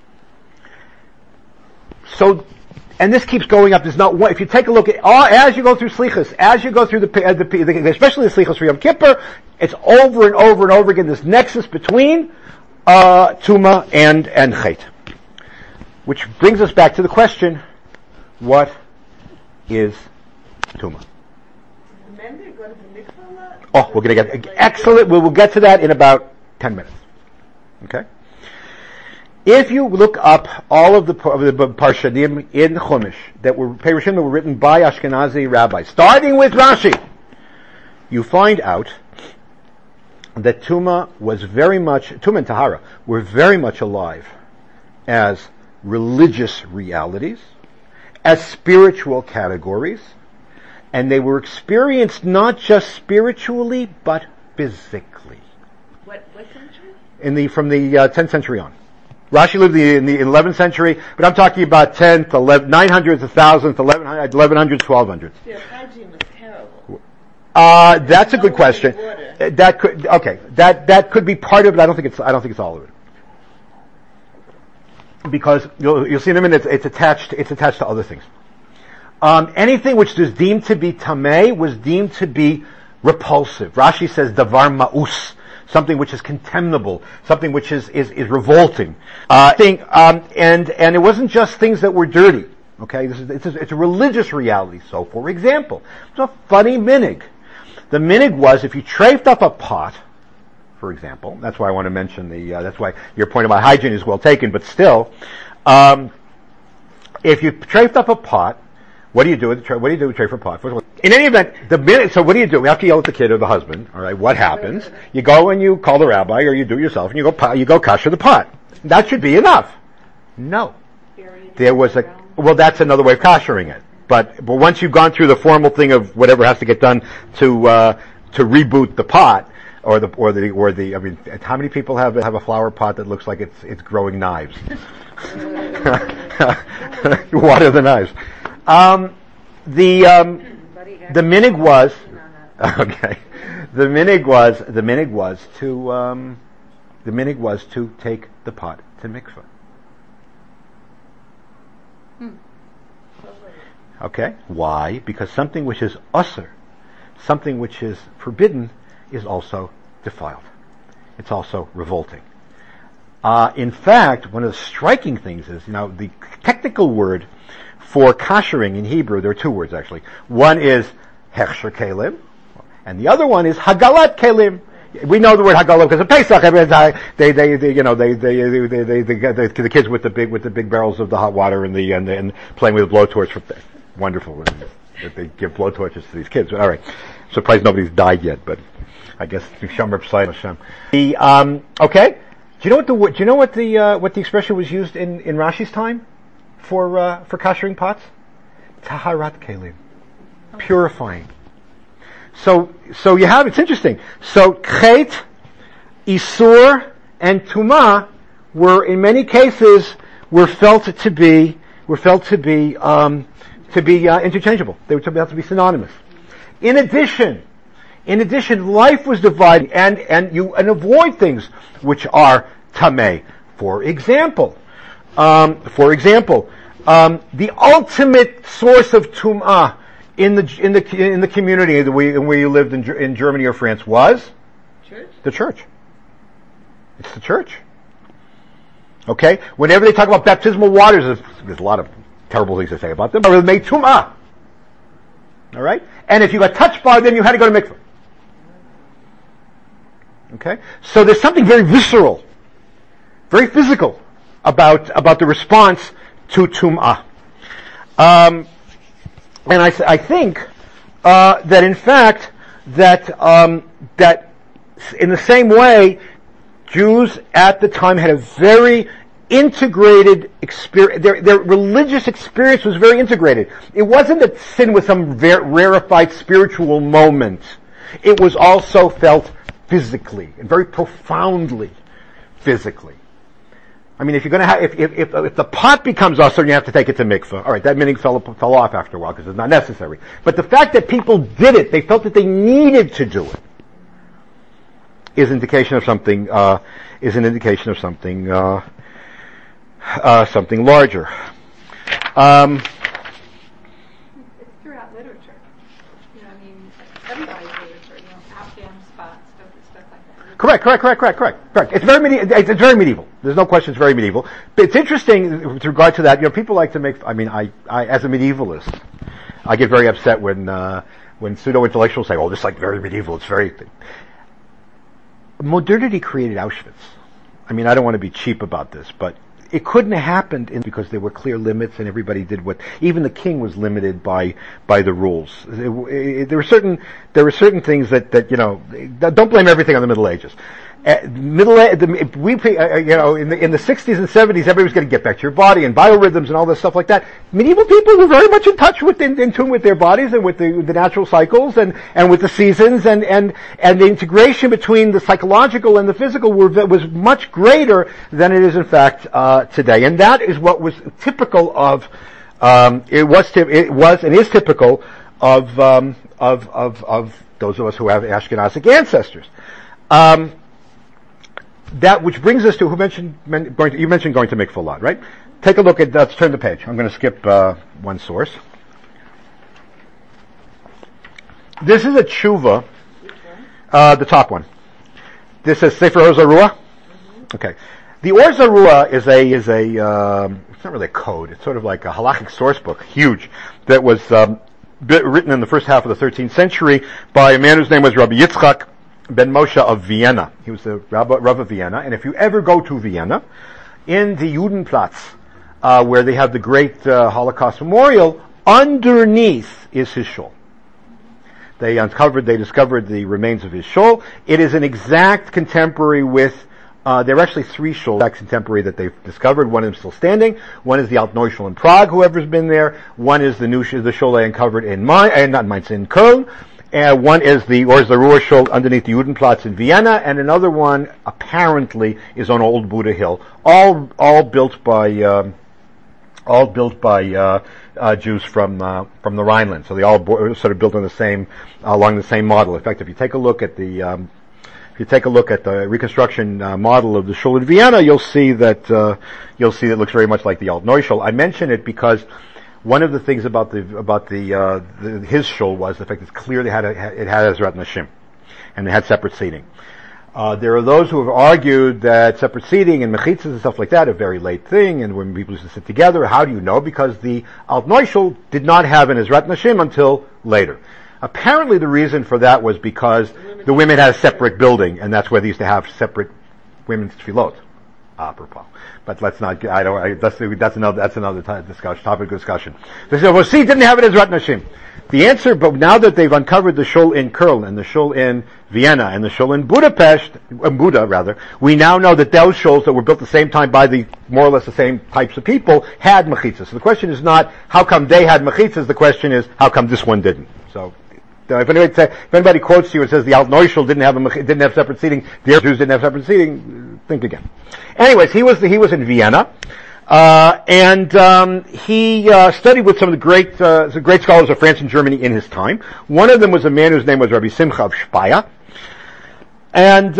Speaker 1: So, and this keeps going up. There's not one. If you take a look at as you go through Slichos, as you go through especially the Slichos for Yom Kippur, it's over and over and over again this nexus between Tuma and Chet, which brings us back to the question: what is Tuma? Oh, we're going to get excellent. We will get to that in about 10 minutes. Okay. If you look up all of the Parshanim in Chumash that were Perushim that were written by Ashkenazi rabbis, starting with Rashi, you find out that Tuma and Tahara were very much alive as religious realities, as spiritual categories. And they were experienced not just spiritually, but physically.
Speaker 4: What century?
Speaker 1: From the 10th century on. Rashi lived in the 11th century, but I'm talking about 10th, 900s, 1000s, 1100s, 1200s.
Speaker 4: Their hygiene was terrible.
Speaker 1: That's a good question. That could be part of it. I don't think it's all of it. Because you'll see in a minute it's attached to other things. Anything which is deemed to be tamei was deemed to be repulsive. Rashi says davar ma'us, something which is contemptible, something which is revolting. And it wasn't just things that were dirty. Okay, it's a religious reality. So, for example, it's a funny minig. The minig was if you trafed up a pot, for example. That's why I want to mention that's why your point about hygiene is well taken. But still, if you trafed up a pot. What do you do with tray for pot? In any event, so what do you do? We have to yell at the kid or the husband. All right, what happens? You go and you call the rabbi, or you do it yourself, and you go kasher the pot. That should be enough. No, there was that's another way of kashering it. But once you've gone through the formal thing of whatever has to get done to reboot the pot, or the. I mean, how many people have a flower pot that looks like it's growing knives? What are the knives? The minig was okay. The minig was to take the pot to mikveh. Okay, why? Because something which is usur, something which is forbidden, is also defiled. It's also revolting. In fact, one of the striking things is, the technical word for kashering in Hebrew, there are 2 words actually. One is hechsher kelim, and the other one is hagalat kelim. We know the word hagalah because of Pesach. The kids with the big barrels of the hot water and playing with a blowtorch. Wonderful. They give blowtorches to these kids. All right. Surprised nobody's died yet, but I guess Shomer P'sai Hashem. Okay. Do you know what the expression was used in Rashi's time for kashering pots? Taharat kelim, purifying. So you have, it's interesting. So Chet, Isur, and Tumah were in many cases felt to be interchangeable. They were felt to be synonymous. In addition, life was divided and avoid things which are tameh. For example, the ultimate source of tum'ah in the community where you lived in Germany or France was the church. It's the church. Okay? Whenever they talk about baptismal waters, there's a lot of terrible things to say about them. They made tum'ah. Alright? And if you got touched by them, you had to go to mikveh. Okay? So there's something very visceral, very physical about the response to tum'ah. And I think that in fact that in the same way, Jews at the time had a very integrated experience. Their religious experience was very integrated. It wasn't that sin was some rarefied spiritual moment. It was also felt physically and very profoundly physically. I mean, if you're going to have, if the pot becomes usher, you have to take it to mikveh. All right, that meaning fell off after a while because it's not necessary. But the fact that people did it, they felt that they needed to do it, is an indication of something. Something larger.
Speaker 3: It's throughout literature. You know, I mean, everybody's literature. You know, Afghan spots, stuff like that.
Speaker 1: Correct. It's very medieval. There's no question it's very medieval. But it's interesting with regard to that. You know, people like to make. I mean, I as a medievalist, I get very upset when pseudo-intellectuals say, "Oh, this is like very medieval. It's very." Modernity created Auschwitz. I mean, I don't want to be cheap about this, but it couldn't have happened because there were clear limits and everybody did even the king was limited by the rules. There were certain things that, you know, don't blame everything on the Middle Ages. In the 60s and 70s, everybody was going to get back to your body and biorhythms and all this stuff like that. Medieval people were very much in touch in tune with their bodies and with the natural cycles and with the seasons and the integration between the psychological and the physical was much greater than it is in fact today. And that is what was typical of it was and is typical of those of us who have Ashkenazic ancestors. That which brings us to you mentioned going to mikveh a lot, right? Take a look at, let's turn the page. I'm going to skip one source. This is a tshuva, the top one. This is Sefer Or Zarua. Okay. The Or Zarua is it's not really a code, it's sort of like a halachic source book, huge, that was written in the first half of the 13th century by a man whose name was Rabbi Yitzchak Ben Moshe of Vienna. He was the Rav of Vienna, and if you ever go to Vienna, in the Judenplatz, where they have the great Holocaust memorial, underneath is his shul. They discovered the remains of his shul. It is an exact contemporary with, there are actually three shuls, exact contemporary that they've discovered. One is still standing. One is the Altneu Shul in Prague, whoever's been there. One is the shul they uncovered in Köln. One is the Or Zarua shul underneath the Judenplatz in Vienna, and another one apparently is on Old Buddha Hill. All built by Jews from the Rhineland. So they all sort of built on along the same model. In fact, if you take a look at the reconstruction model of the shul in Vienna, you'll see that it looks very much like the Altneu shul. I mention it because one of the things about his shul was the fact that it's clear it had Ezrat Nashim, and they had separate seating. There are those who have argued that separate seating and mechitzas and stuff like that are a very late thing, and when people used to sit together, how do you know? Because the Altneu shul did not have an Ezrat Nashim until later. Apparently the reason for that was because the women had a separate building, and that's where they used to have separate women's tefillot. Apropos. But let's not, that's another topic of discussion. They said, well, see, didn't have it as Ezrat Nashim. The answer, but now that they've uncovered the shul in Köln and the shul in Vienna and the shul in Buda, we now know that those shuls that were built at the same time by more or less the same types of people had mechitzas. So the question is not, how come they had mechitzas? The question is, how come this one didn't? So, If anybody quotes you and says the Alt Neuschel didn't have separate seating, the Jews didn't have separate seating, think again. Anyways, he was in Vienna, and he studied with some of the great scholars of France and Germany in his time. One of them was a man whose name was Rabbi Simcha of Speyer, and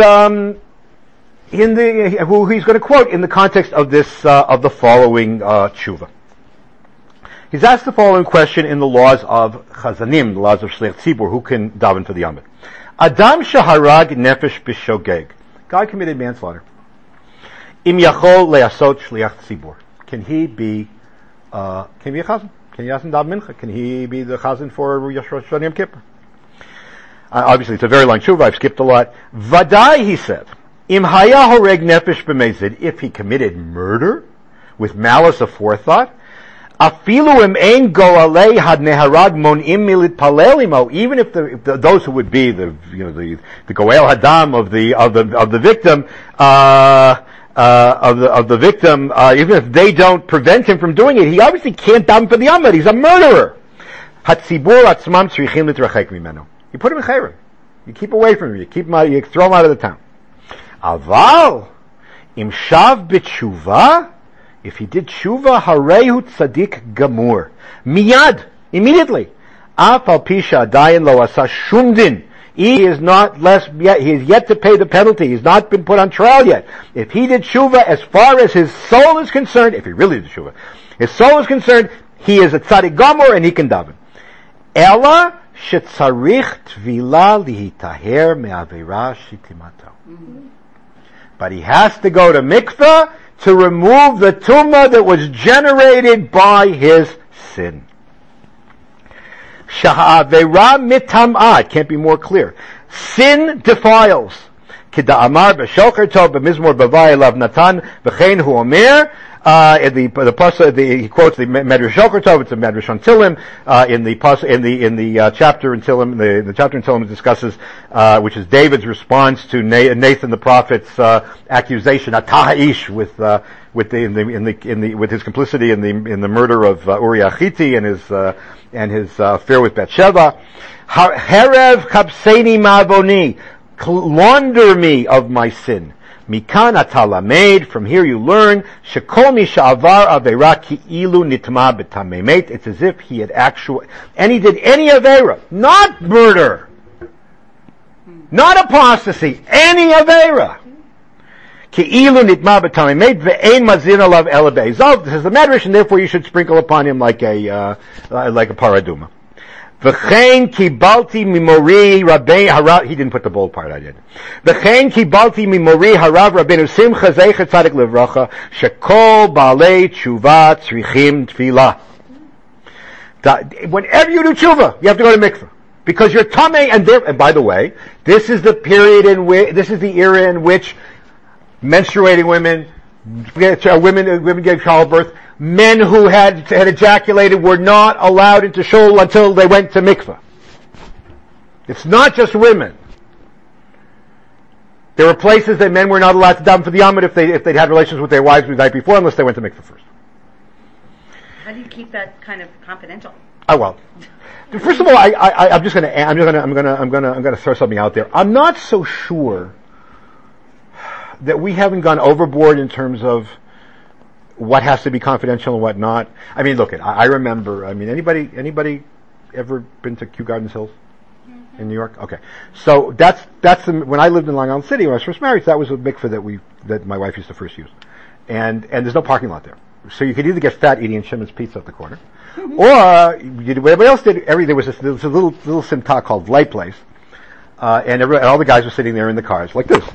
Speaker 1: who he's going to quote in the context of this of the following tshuva. He's asked the following question in the laws of Chazanim, the laws of Shliach Tzibur, who can daven for the Yamid. Adam shaharag nefesh b'shogeg. God committed manslaughter. Im yachol le'asot Shliach Tzibur. Can he be a chazan? Can he daven mincha? Can he be the chazan for Rosh Hashanah Yom Kippur? Obviously, it's a very long tshuva. I've skipped a lot. Vadai, he said, im haya horeg nefesh b'mezid, if he committed murder with malice aforethought, afilu im ein goalei had neharag monim milit palelimo, even if those who would be the goel hadam of the victim of the victim, even if they don't prevent him from doing it, he obviously can't daven for the Yamid. He's a murderer. Hatzibur atzmam tzrichim litrachek mimenu. You put him in chayrim. You keep away from him. You keep him out. You throw him out of the town. Aval im shav b'tshuva. If he did tshuva, harehu tzadik gamur. Miyad, immediately. Af al pisha adayin lo asa shum din. He is yet to pay the penalty. He's not been put on trial yet. If he did tshuva, as far as his soul is concerned, if he really did tshuva, his soul is concerned, he is a tzadik gamur and he can daven. Ela shetzarich tvila lihitaher me'avera shitimato. But he has to go to mikveh to remove the tumah that was generated by his sin. Sha'avera mitam'ah, it can't be more clear. Sin defiles. Kida'amar b'shocher tov b'mizmor b'vai elav natan v'chein hu omer. He quotes the Medrash Shocher Tov. It's a Medrash on Tillim. In the chapter in Tillim, the chapter in Tillim discusses, which is David's response to Nathan the prophet's accusation, Ataha'ish, with his complicity in the murder of Uriah Hittite and his affair with Bathsheba. Herev kapseini ma'avoni, launder me of my sin. Mikan atalamed, from here you learn, shekol mi sha'avar avera ki'ilu nitma b'tamemet. It's as if he had and he did any avera, not murder, not apostasy, any avera. Ki'ilu nitma b'tamemet ve'ein mazin alav ela be'ezov. This is the Medrash, and therefore you should sprinkle upon him like a paraduma. V'chein kibalti mimori rabbein harav. He didn't put the bold part. I did. V'chein kibalti mimori harav rabbeinu simcha zecher tzadik livracha shekol baalei tshuva tzrichim tefillah. Whenever you do tshuva, you have to go to mikveh because you're tamei. And by the way, this is the era in which menstruating women get childbirth. Men who had ejaculated were not allowed into shul until they went to mikveh. It's not just women. There were places that men were not allowed to daven for the Yamid if they'd had relations with their wives the night before, unless they went to mikveh first.
Speaker 2: How do you keep that kind of confidential?
Speaker 1: Oh well. First of all, I'm gonna throw something out there. I'm not so sure that we haven't gone overboard in terms of what has to be confidential and what not. I mean, look, I remember, anybody ever been to Kew Gardens Hills in New York? Okay. So when I lived in Long Island City, when I was first married, that was a mikveh that my wife used to first use. And there's no parking lot there. So you could either get fat eating Shimon's Pizza at the corner, or you did what everybody else did. There was a little simta called Light Place, and all the guys were sitting there in the cars like this.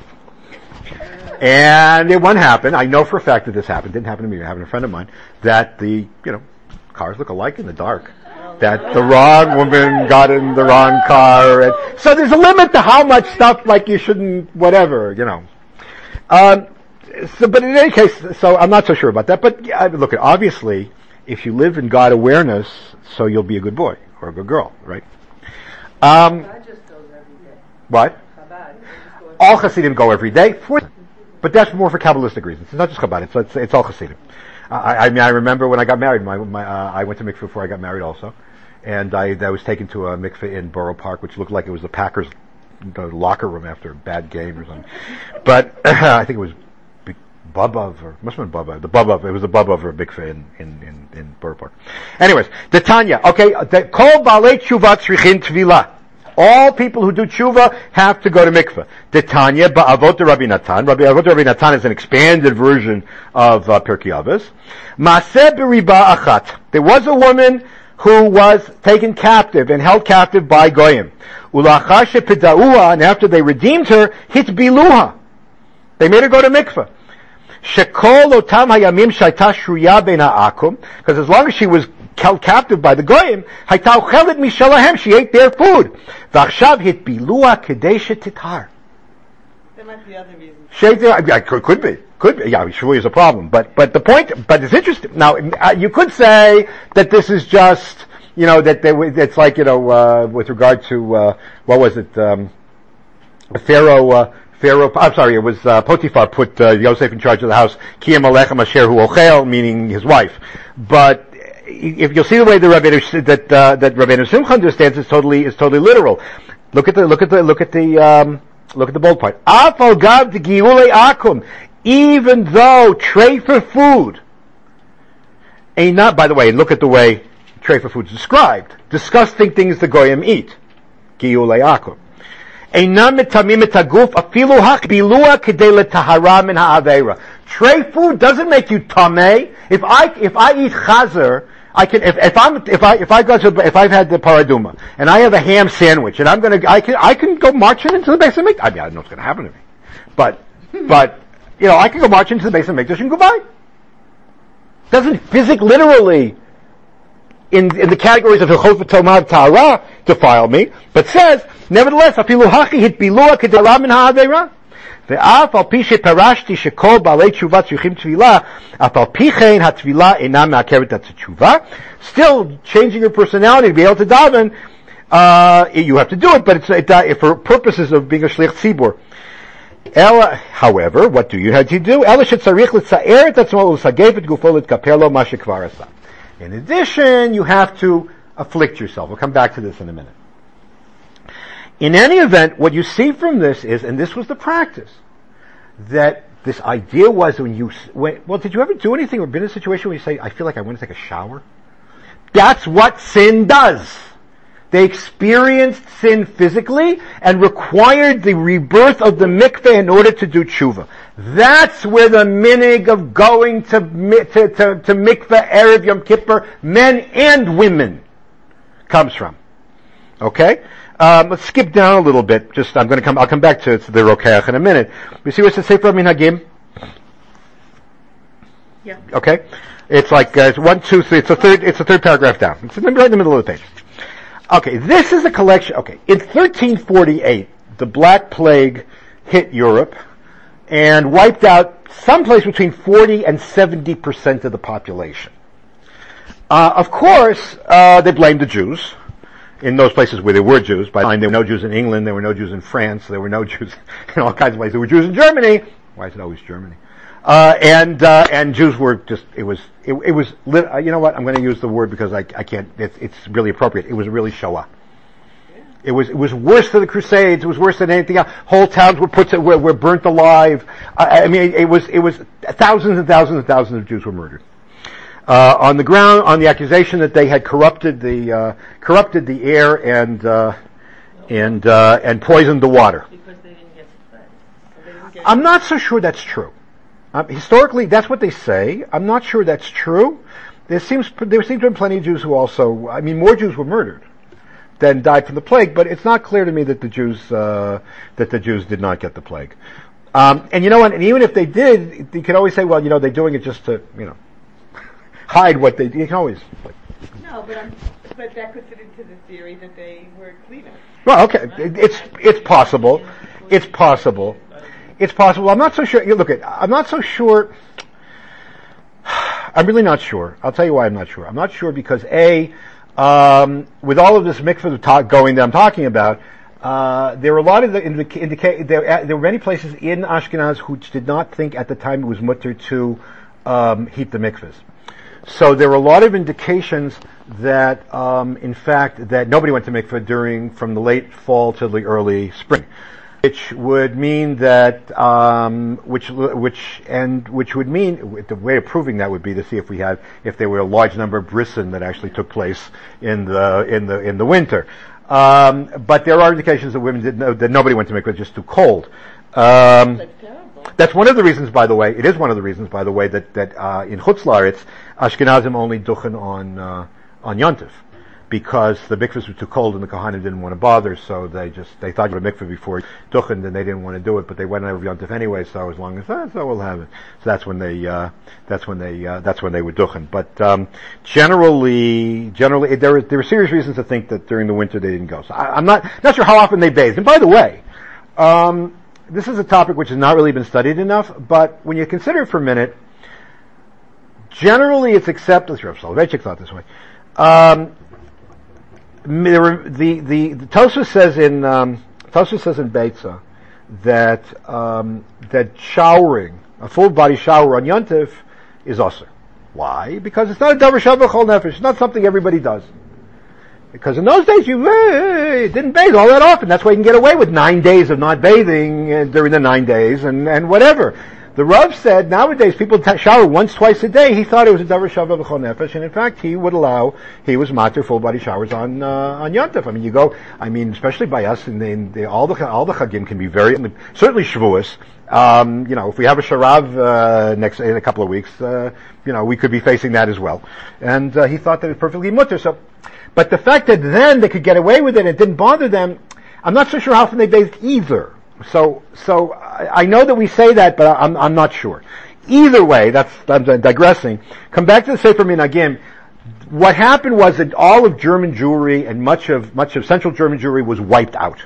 Speaker 1: And one happened, I know for a fact that this happened, didn't happen to me, it happened to a friend of mine, that the cars look alike in the dark. That the wrong woman got in the wrong car. And so there's a limit to how much stuff like you shouldn't, whatever, but in any case, so I'm not so sure about that. But look, obviously, if you live in God awareness, so you'll be a good boy or a good girl, right?
Speaker 5: Chabad just goes every day.
Speaker 1: What?
Speaker 5: Chabad.
Speaker 1: All Hasidim go every day. But that's more for Kabbalistic reasons. It's not just Chabad, it's all Hasidim. I remember when I got married, I went to mikveh before I got married also. and I was taken to a mikveh in Borough Park, which looked like it was the Packers' locker room after a bad game or something. But I think it was Bubov, or must have been Bubov. It was the Bubov or a mikveh in Borough Park. Anyways, the Tanya. Okay, Kol Baalei Tshuva Tzrichin Tvila. All people who do tshuva have to go to mikveh. The Tanya Ba'avot Rabbi Natan. Avot Rabbi Natan is an expanded version of Pirkei Avos. Maseh b'riba achat. There was a woman who was taken captive and held captive by Goyim. Ulachar shepida'uha, and after they redeemed her, hitbiluha. They made her go to mikveh. Shekol otam hayamim shaita shruya ben ha'akum, because as long as she was held captive by the Goyim, hayta uchelet mishalahem, she ate their food. V'achshav hitbiluha kedei shetitar.
Speaker 4: There might be other reasons.
Speaker 1: Could be. Yeah, sure is a problem. But the point, but it's interesting. Now, you could say that this is just, that it's like, with regard to, what was it, Pharaoh, I'm sorry, it was, Potiphar put, Yosef in charge of the house, Kiyam Alechem Asher Hu Ochel, meaning his wife. But, if you'll see the way that Rabbeinu Simcha understands, it's totally literal. Look at the bold part. Afal gav de giulei akum. Even though tray for food, by the way, look at the way tray for food is described. Disgusting things the goyim eat. Giulei akum. Einam mitamim et haguf afilu hakbilua kedei letahara min ha'aveira. Tray food doesn't make you tameh. If I eat chazer, I can, if I've had the paraduma, and I have a ham sandwich, and I can go marching into the base of Mikdash. I don't know what's going to happen to me. But, I can go march into the base of Mikdash and go by. Doesn't physics literally, in the categories of Hilchot v'Tomah Ta'ara, defile me, but says, nevertheless, afilu hachi hitbiluah kedei min ha'aveira. ואף על פי שפרשתי שכל בעלי תשובה צריכים תפילה, אף על פי כן התפילה אינה מעכבת את התשובה. Still, changing your personality to be able to daven, you have to do it, but it's for purposes of being a shliach tzibur. However, what do you have to do? אלא שצריך לצער את עצמו ולסגף את גופו להתכפר לו מה שכבר עשה. In addition, you have to afflict yourself. We'll come back to this in a minute. In any event, what you see from this is, and this was the practice, that this idea was did you ever do anything or been in a situation where you say, I feel like I want to take a shower? That's what sin does. They experienced sin physically and required the rebirth of the mikveh in order to do tshuva. That's where the minig of going to mikveh Erev Yom Kippur, men and women, comes from. Okay? Let's skip down a little bit. I'll come back to the Rokeach in a minute. We see what's the Sefer Minhagim?
Speaker 2: Yeah.
Speaker 1: Okay? It's like, it's 1, 2, 3, it's a third paragraph down. It's right in the middle of the page. Okay, this is a collection, in 1348, the Black Plague hit Europe and wiped out someplace between 40 and 70% of the population. Of course, they blamed the Jews. In those places where there were Jews. By the time there were no Jews in England, there were no Jews in France, there were no Jews in all kinds of places. There were Jews in Germany. Why is it always Germany? And Jews were just, you know what, I'm going to use the word because I can't, it's really appropriate. It was really Shoah. It was worse than the Crusades, it was worse than anything else. Whole towns were burnt alive. It was thousands and thousands and thousands of Jews were murdered. On the ground, on the accusation that they had corrupted the air and poisoned the water.
Speaker 5: Because they didn't get fed.
Speaker 1: I'm not so sure that's true. Historically, that's what they say. I'm not sure that's true. There seems to have been plenty of Jews who also, more Jews were murdered than died from the plague, but it's not clear to me that the Jews did not get the plague. And you know what? And even if they did, you can always say, well, they're doing it just to, hide what they do. You can always.
Speaker 4: No, but that could fit into the theory that they were cleaner.
Speaker 1: Well, okay, it's possible. It's possible. I'm not so sure. I'm not so sure. I'm really not sure. I'll tell you why I'm not sure. I'm not sure because with all of this mikveh going that I'm talking about, there were a lot of there were many places in Ashkenaz who did not think at the time it was mutter to heat the mikvahs. So there were a lot of indications that, in fact, that nobody went to mikveh from the late fall to the early spring, which would mean that, which would mean, the way of proving that would be to see if there were a large number of brisson that actually took place in the winter. But there are indications that that nobody went to mikveh, it's just too cold. That's one of the reasons, by the way. It is one of the reasons, by the way, that in Chutz La'aretz, Ashkenazim only duchen on Yontif, because the mikvahs were too cold and the Kohanim didn't want to bother, so they thought you had a mikvah before duchen, and they didn't want to do it, but they went over Yontif anyway. So as long as so we'll have it. So that's when they would duchen. But generally, there were serious reasons to think that during the winter they didn't go. So I'm not sure how often they bathed. And by the way, this is a topic which has not really been studied enough, but when you consider it for a minute, generally it's accepted. Rav Soloveitchik thought this way. The Tosfos says in Beitza that showering, a full body shower on Yontif, is asur. Why? Because it's not a davar shel b'chol nefesh. It's not something everybody does. Because in those days you didn't bathe all that often. That's why you can get away with 9 days of not bathing during the 9 days and whatever. The Rav said nowadays people shower once, twice a day. He thought it was a davar shel b'chol nefesh, and in fact he was matir full body showers on Yontif. I mean, especially by us, and all the chagim can be certainly Shavuos. If we have a sharav in a couple of weeks, we could be facing that as well. And he thought that it was perfectly mutter. So, but the fact that then they could get away with it and it didn't bother them, I'm not so sure how often they bathed either. So I know that we say that, but I'm not sure. Either way, I'm digressing. Come back to the Sefer Minhagim. What happened was that all of German Jewry and much of Central German Jewry was wiped out.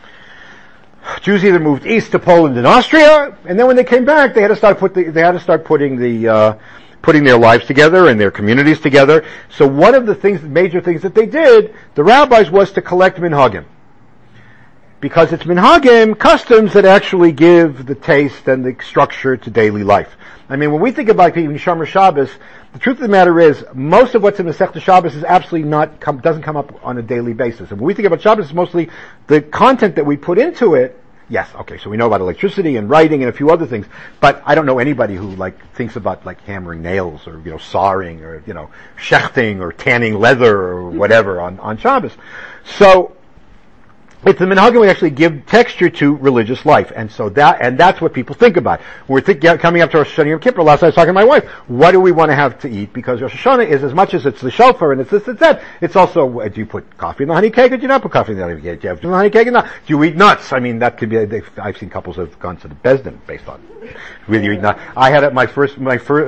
Speaker 1: Jews either moved east to Poland and Austria, and then when they came back, they had to start putting their lives together and their communities together. So one of the major things that they did, the rabbis, was to collect minhagim. Because it's minhagim, customs, that actually give the taste and the structure to daily life. I mean, when we think about even Shomer Shabbos, the truth of the matter is, most of what's in Masechta Shabbos is absolutely doesn't come up on a daily basis. And when we think about Shabbos, it's mostly the content that we put into it. Yes, okay, so we know about electricity and writing and a few other things, but I don't know anybody who thinks about hammering nails or, sawing or, shechting or tanning leather or whatever on Shabbos. So, it's the minhagim we actually give texture to religious life, and that's what people think about. We're coming up to Rosh Hashanah Yom Kippur. Last night I was talking to my wife. What do we want to have to eat? Because Rosh Hashanah is, as much as it's the shofar and it's this, it's that, it's also, do you put coffee in the honey cake or do you not put coffee in the honey cake? Do you have the honey cake or not? Do you eat nuts? I mean, that could be, I've seen couples have gone to the Beis Din based on whether you eat nuts. I had I was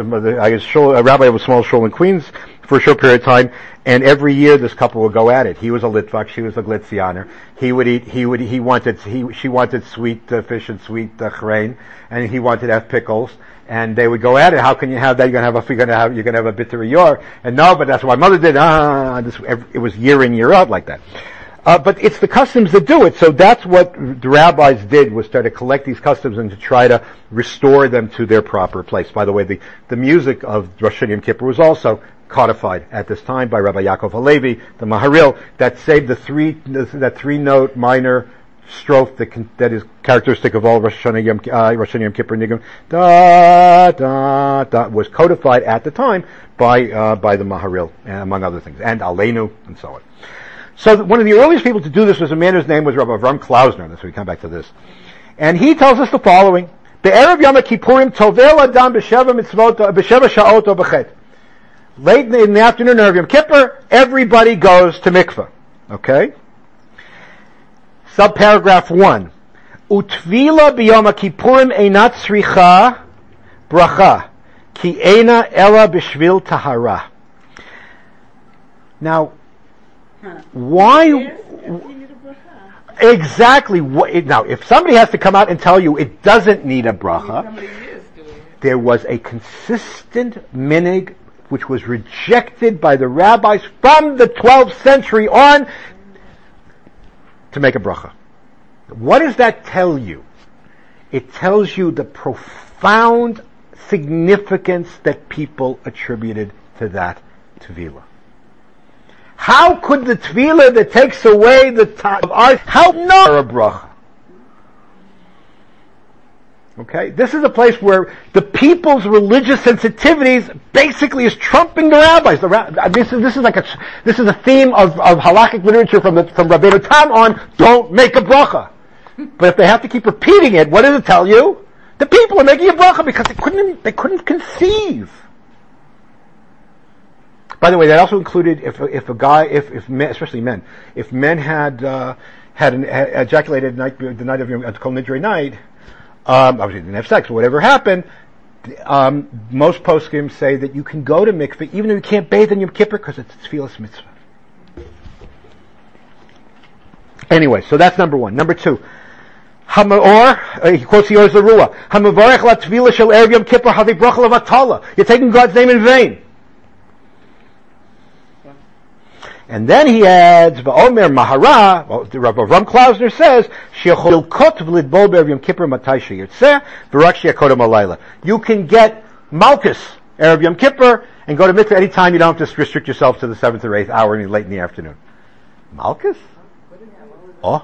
Speaker 1: a rabbi of a small shul in Queens for a short period of time, and every year this couple would go at it. He was a Litvak, she was a Glitzianer. She wanted sweet fish and sweet chrein, and he wanted to have pickles, and they would go at it. How can you have that? You're gonna have a bitter yor. And no, but that's what my mother did. It was year in, year out like that. But it's the customs that do it. So that's what the rabbis did, was try to collect these customs and to try to restore them to their proper place. By the way, the music of Rosh Hashanah Yom Kippur was also codified at this time by Rabbi Yaakov Halevi, the Maharil, that saved that 3-note minor strophe that is characteristic of all Rosh Hashanah Yom Kippur Niggun, da da da, was codified at the time by the Maharil, among other things, and Aleinu, and so on. So one of the earliest people to do this was a man whose name was Rabbi Avram Klausner. That's why we come back to this. And he tells us the following: Be'erev Yom Kippurim tovel adam b'sheva sha'ot o b'chet. Late in the afternoon of Yom Kippur, everybody goes to mikveh. Okay? Subparagraph 1. Utvila b'yom kippurim einat tzricha bracha, ki eina ela b'shvil tahara. Now, why? Exactly. Now, if somebody has to come out and tell you it doesn't need a bracha, there was a consistent minig which was rejected by the rabbis from the 12th century on to make a bracha. What does that tell you? It tells you the profound significance that people attributed to that tefillah. How could the tefillah that takes away the time of our, how not a bracha? Okay? This is a place where the people's religious sensitivities basically is trumping the rabbis. This is a theme of halakhic literature from Rabbeinu Tam on don't make a bracha. But if they have to keep repeating it, what does it tell you? The people are making a bracha because they couldn't conceive. By the way, that also included if a guy, if men, especially men, if men had ejaculated the night of Yom Kol Nidre night, obviously didn't have sex or whatever happened, most poskim say that you can go to mikveh even though you can't bathe in Yom Kippur because it's tefillas mitzvah. Anyway, so that's number one. Number two, he quotes the Or Zarua, Hamavarech la tefillah shel erev Yom Kippur havi bracha levatala. You're taking God's name in vain. And then he adds, V'omer Mahara, Rav Avram Klausner says, She'chol kot v'lidbol be'erev Yom Kippur matai she'yirtzeh, v'rak she'yakodem alayla. You can get Malkus, erev Yom Kippur, and go to mikveh any time. You don't have to restrict yourself to the 7th or 8th hour late in the afternoon. Malkus? Oh.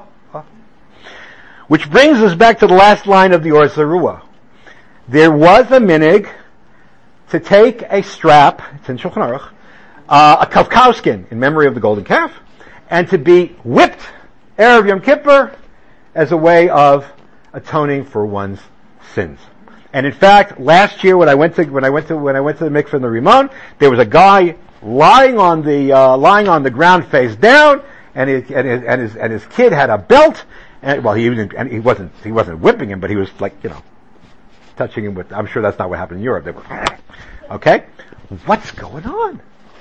Speaker 1: Which brings us back to the last line of the Or Zarua. There was a minig to take a strap, it's in Shulchan Aruch, a kavkowskin in memory of the golden calf, and to be whipped erev Yom Kippur as a way of atoning for one's sins. And in fact, last year when I went to the mikveh in the Rimon, there was a guy lying on the ground face down, and his kid had a belt, and he wasn't whipping him, but he was touching him with. I'm sure that's not what happened in Europe. They were okay. What's going on?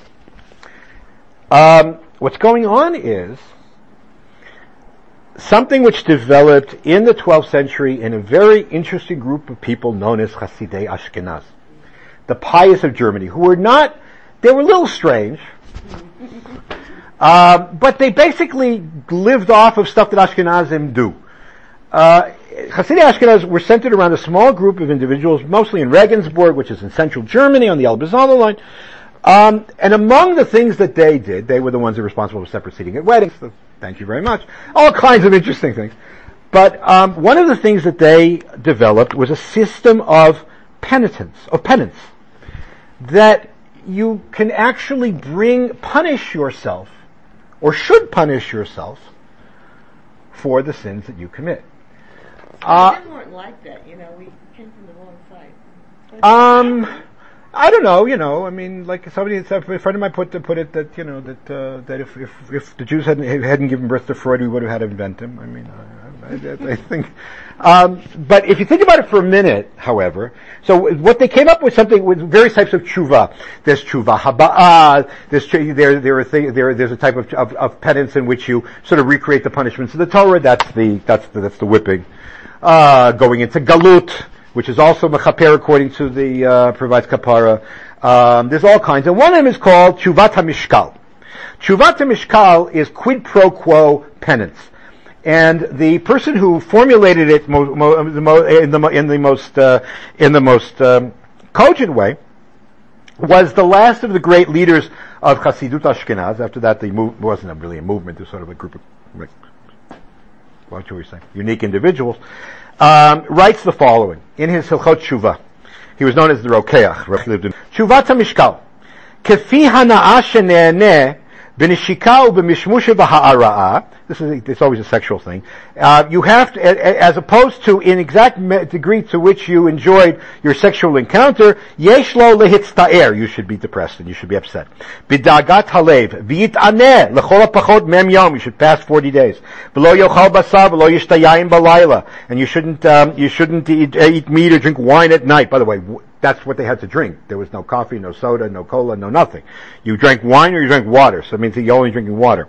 Speaker 1: What's going on is something which developed in the 12th century in a very interesting group of people known as Hasidei Ashkenaz, the pious of Germany, who were they were a little strange, but they basically lived off of stuff that Ashkenazim do. Hasidei Ashkenaz were centered around a small group of individuals, mostly in Regensburg, which is in central Germany on the Elbe-Zollner line. And among the things that they did, they were the ones who were responsible for separate seating at weddings. So, thank you very much. All kinds of interesting things. But one of the things that they developed was a system of penance, that you can actually punish yourself, or should punish yourself, for the sins that you commit.
Speaker 4: We weren't like that, we came from the wrong side.
Speaker 1: I don't know, I mean, like a friend of mine put it that if the Jews hadn't given birth to Freud, we would have had to invent him. I mean, I think, but if you think about it for a minute, however, so what they came up with something with various types of tshuva. There's tshuva haba'ah, there's a type of penance in which you sort of recreate the punishments of the Torah. That's the whipping. Going into galut, which is also mechaper according to the provides kapara. There's all kinds, and one of them is called Tshuvat HaMishkal. Tshuvat HaMishkal is quid pro quo penance, and the person who formulated it in the most cogent way was the last of the great leaders of Hasidut Ashkenaz. After that, wasn't really a movement; it was sort of a group of what should we say, unique individuals. Writes the following in his Hilchot Tshuva. He was known as the Rokeach. Tshuvat HaMishkal. Kefi hana'ah shene'eneh b'neshika u'b'mishmusha v'ha'ara'a. It's always a sexual thing. You have to, as opposed to in exact degree to which you enjoyed your sexual encounter, yesh lo lehitzta'er. You should be depressed and you should be upset. B'dagat halev v'yit'aneh l'chol ha'pachot mem yom. You should fast 40 days. V'lo yochal basar v'lo yishta yayin b'layla. And you shouldn't eat meat or drink wine at night. By the way, that's what they had to drink. There was no coffee, no soda, no cola, no nothing. You drank wine or you drank water. So it means that you're only drinking water.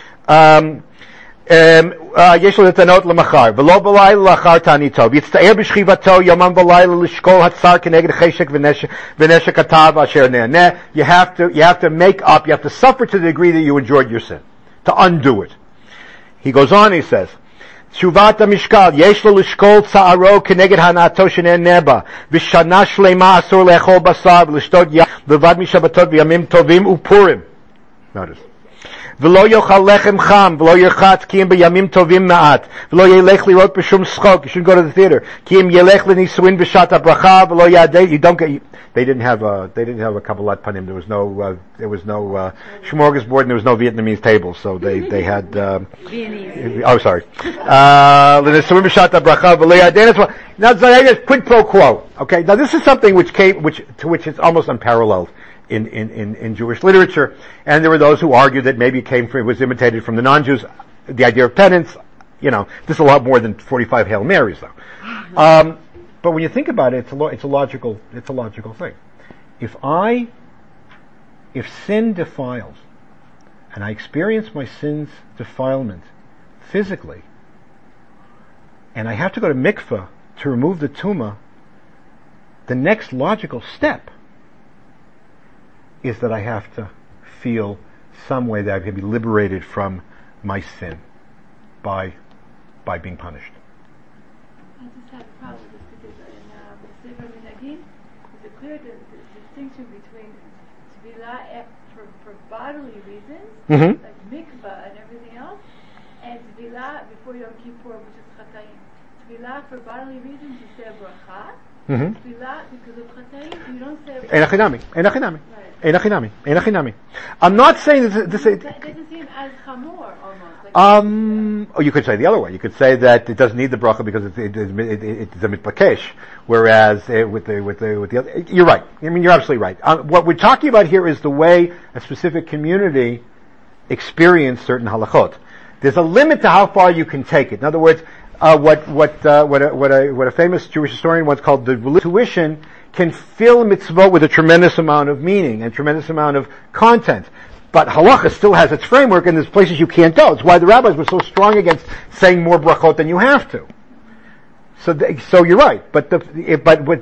Speaker 1: יש לו לטענות למחר, ולא בלילה לאחר תעניתו, ויצטער בשכיבתו יומם ולילה לשקול הצער כנגד חשק ונשק התאווה אשר נהנה. You have to make up, you have to suffer to the degree that you enjoyed your sin, to undo it. He goes on, he says, תשובת המשקל, יש לו לשקול צערו כנגד הנאתו שנהנה בה, ושנה שלמה אסור לאכול בשר ולשתות יין לבד משבתות וימים טובים ופורים. Notice. ולא יאכל לחם חם, ולא ירחץ, כי אם בימים טובים מעט, ולא ילך לראות בשום שחוק, you shouldn't go to the theater, כי אם ילך לנישואין בשעת הברכה, ולא יעדה, you don't get, they didn't have a Kabbalat panim, there was no smorgasbord, and there was no Vietnamese table, so they had,
Speaker 2: Viennese.
Speaker 1: oh, sorry. לנישואין בשעת הברכה, ולא יעדה, now, quid pro quo, okay, now this is something which is almost unparalleled in Jewish literature, and there were those who argued that maybe it was imitated from the non-Jews. The idea of penance, this is a lot more than 45 Hail Marys, though. But when you think about it, it's a logical thing. If sin defiles, and I experience my sin's defilement physically, and I have to go to mikveh to remove the tumah, the next logical step is that I have to feel some way that I can be liberated from my sin by being punished.
Speaker 3: I just had a problem with this because in the Sefer Minhagim, there's a clear distinction between Tevilah for bodily reasons, like mikvah and everything else, and Tevilah before Yom Kippur, which is Chatayim. Tevilah for bodily reasons, you say a bracha. Tevilah because of Chatayim, you don't say a bracha. Enachinami. I'm not saying this. That doesn't seem as chamor almost.
Speaker 1: You could say the other way. You could say that it doesn't need the bracha because it's a mitbakesh, whereas with the other, you're right. I mean, you're absolutely right. What we're talking about here is the way a specific community experienced certain halachot. There's a limit to how far you can take it. In other words, what a famous Jewish historian once called the religious tuition can fill mitzvot with a tremendous amount of meaning and tremendous amount of content. But halacha still has its framework, and there's places you can't go. It's why the rabbis were so strong against saying more brachot than you have to. So you're right. But you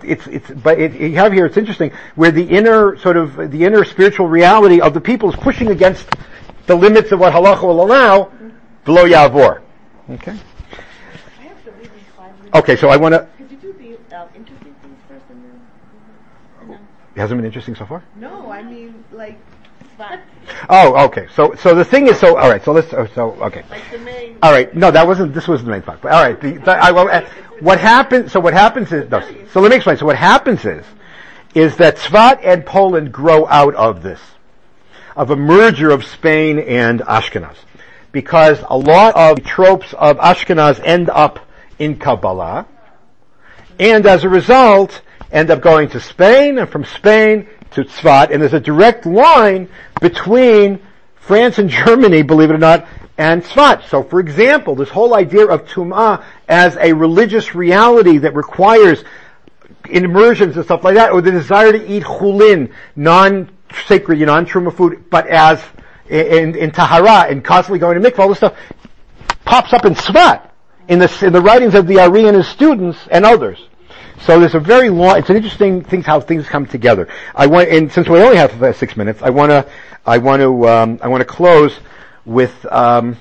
Speaker 1: have here, it's interesting, where the inner spiritual reality of the people is pushing against the limits of what halacha will allow, v'lo yavor. Okay?
Speaker 4: I have to leave in 5 minutes.
Speaker 1: Okay, so I want to...
Speaker 4: Could you do the interesting things first and then... No.
Speaker 1: It hasn't been interesting so far?
Speaker 4: No, I mean, like, spot.
Speaker 1: Oh, okay. So the thing is, alright, okay.
Speaker 4: Like the main...
Speaker 1: Alright, no, this was the main part. But alright, what happens is, so let me explain. So what happens is that Tzfat and Poland grow out of this, of a merger of Spain and Ashkenaz. Because a lot of tropes of Ashkenaz end up in Kabbalah, and as a result, end up going to Spain, and from Spain to Tzfat, and there's a direct line between France and Germany, believe it or not, and Tzfat. So, for example, this whole idea of Tum'ah as a religious reality that requires immersions and stuff like that, or the desire to eat chulin, non-sacred, non-truma food, but as in Tahara, and constantly going to mikvah, all this stuff pops up in Tzfat, in the writings of the Ari and his students and others. So there's it's an interesting thing how things come together. And since we only have 6 minutes, I want to close with a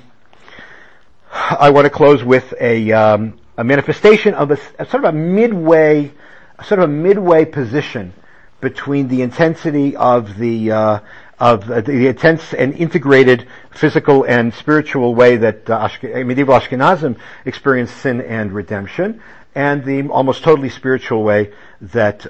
Speaker 1: manifestation of a sort of a midway position between the intensity of the intense and integrated physical and spiritual way that medieval Ashkenazim experienced sin and redemption, and the almost totally spiritual way that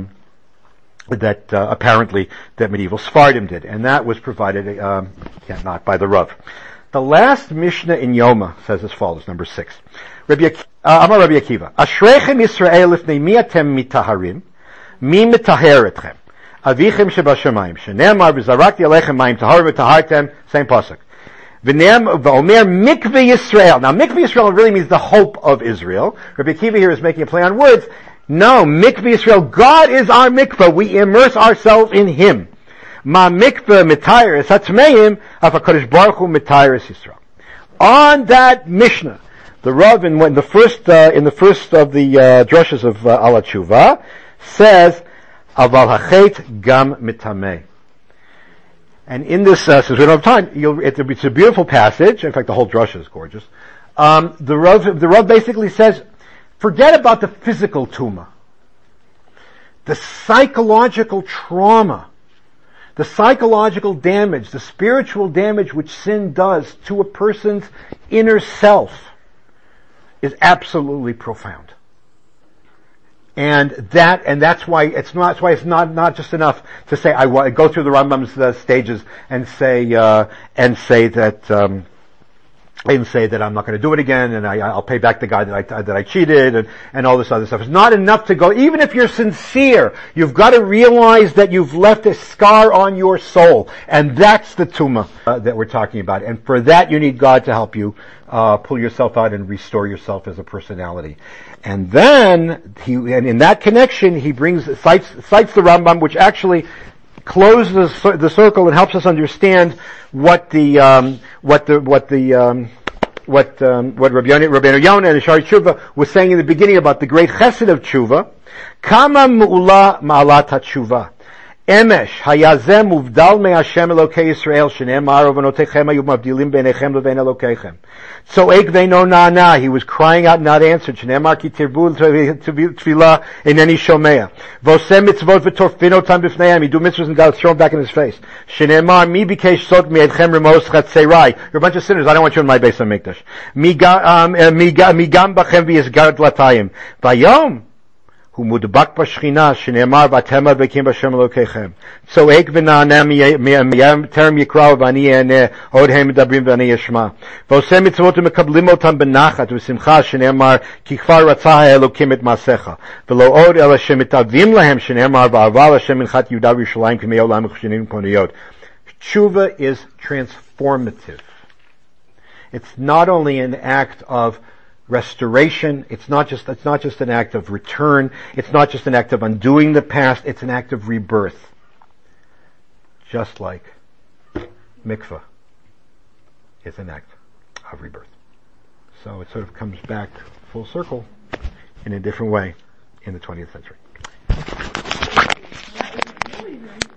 Speaker 1: apparently that medieval Sephardim did, and that was provided not by the Rav. The last Mishnah in Yoma says as follows, number 6. Amar Rabbi Akiva, Ashreichem Yisrael lifnei mi atem mitaharim, mi mitaher etchem. Avichem shebashamayim, shene'amar v'zarakti alechem mayim taharim v'tahartem, same pasuk. V'omer mikveh Yisrael. Now mikveh Yisrael really means the hope of Israel. Rabbi Akiva here is making a play on words. No, mikveh Yisrael, God is our mikveh. We immerse ourselves in Him. Ma mikveh mitayr es hatzmeim, af HaKadosh Baruch Hu mitayr es Yisrael. On that Mishnah, the Rav in the first of the drushes of Al HaTshuva says, Aval hachet gam mitameh. And in this, since we don't have time, it's a beautiful passage. In fact, the whole drusha is gorgeous. The Rav basically says, forget about the physical tumah. The psychological trauma, the psychological damage, the spiritual damage which sin does to a person's inner self is absolutely profound. And that's why it's not just enough to say I go through the Rambam's stages and say that I'm not going to do it again, and I'll pay back the guy that I cheated, and all this other stuff. It's not enough to go. Even if you're sincere, you've got to realize that you've left a scar on your soul, and that's the tumah that we're talking about. And for that, you need God to help you pull yourself out and restore yourself as a personality. And then and in that connection, he cites the Rambam, which actually closes the circle and helps us understand what Rabbeinu Yonah and Shari Tshuva was saying in the beginning about the great chesed of Tshuva. Kama mu'ula ma'alat ha-tshuva. Emesh hayazem uvdal me Hashem Elokei Yisrael shenemar uvanotechem hayu mavdilim beinechem levein Elokeichem. So ek veino na'ana, he was crying out not answered. Shenemar ki tirbu tefillah eineni shomea. Vosem mitzvot v'torfinotam b'fneihem. He do mitzvahs and God throw them back in his face. Shenemar mi bikesh sot mi'edchem remos chatzerai. You're a bunch of sinners. I don't want you in my Beis HaMikdash. Migam bachem v'yizgar dlatayim. Vayom. So ek v'na'ana terem yikra'u v'ani e'aneh od hem medabrim v'ani yishma. V'oseh mitzvot u'mekablim otam b'nachat v'simcha shene'emar ki kfar ratzah ha'elokim et ma'asecha v'lo od ela shemitavim lahem shene'emar v'aval Hashem minchat Yehuda v'Yerushalayim k'mei olam v'chshenim koniyot. Tshuva is transformative. It's not only an act of restoration, it's not just an act of return, it's not just an act of undoing the past, it's an act of rebirth. Just like mikvah is an act of rebirth. So it sort of comes back full circle in a different way in the 20th century.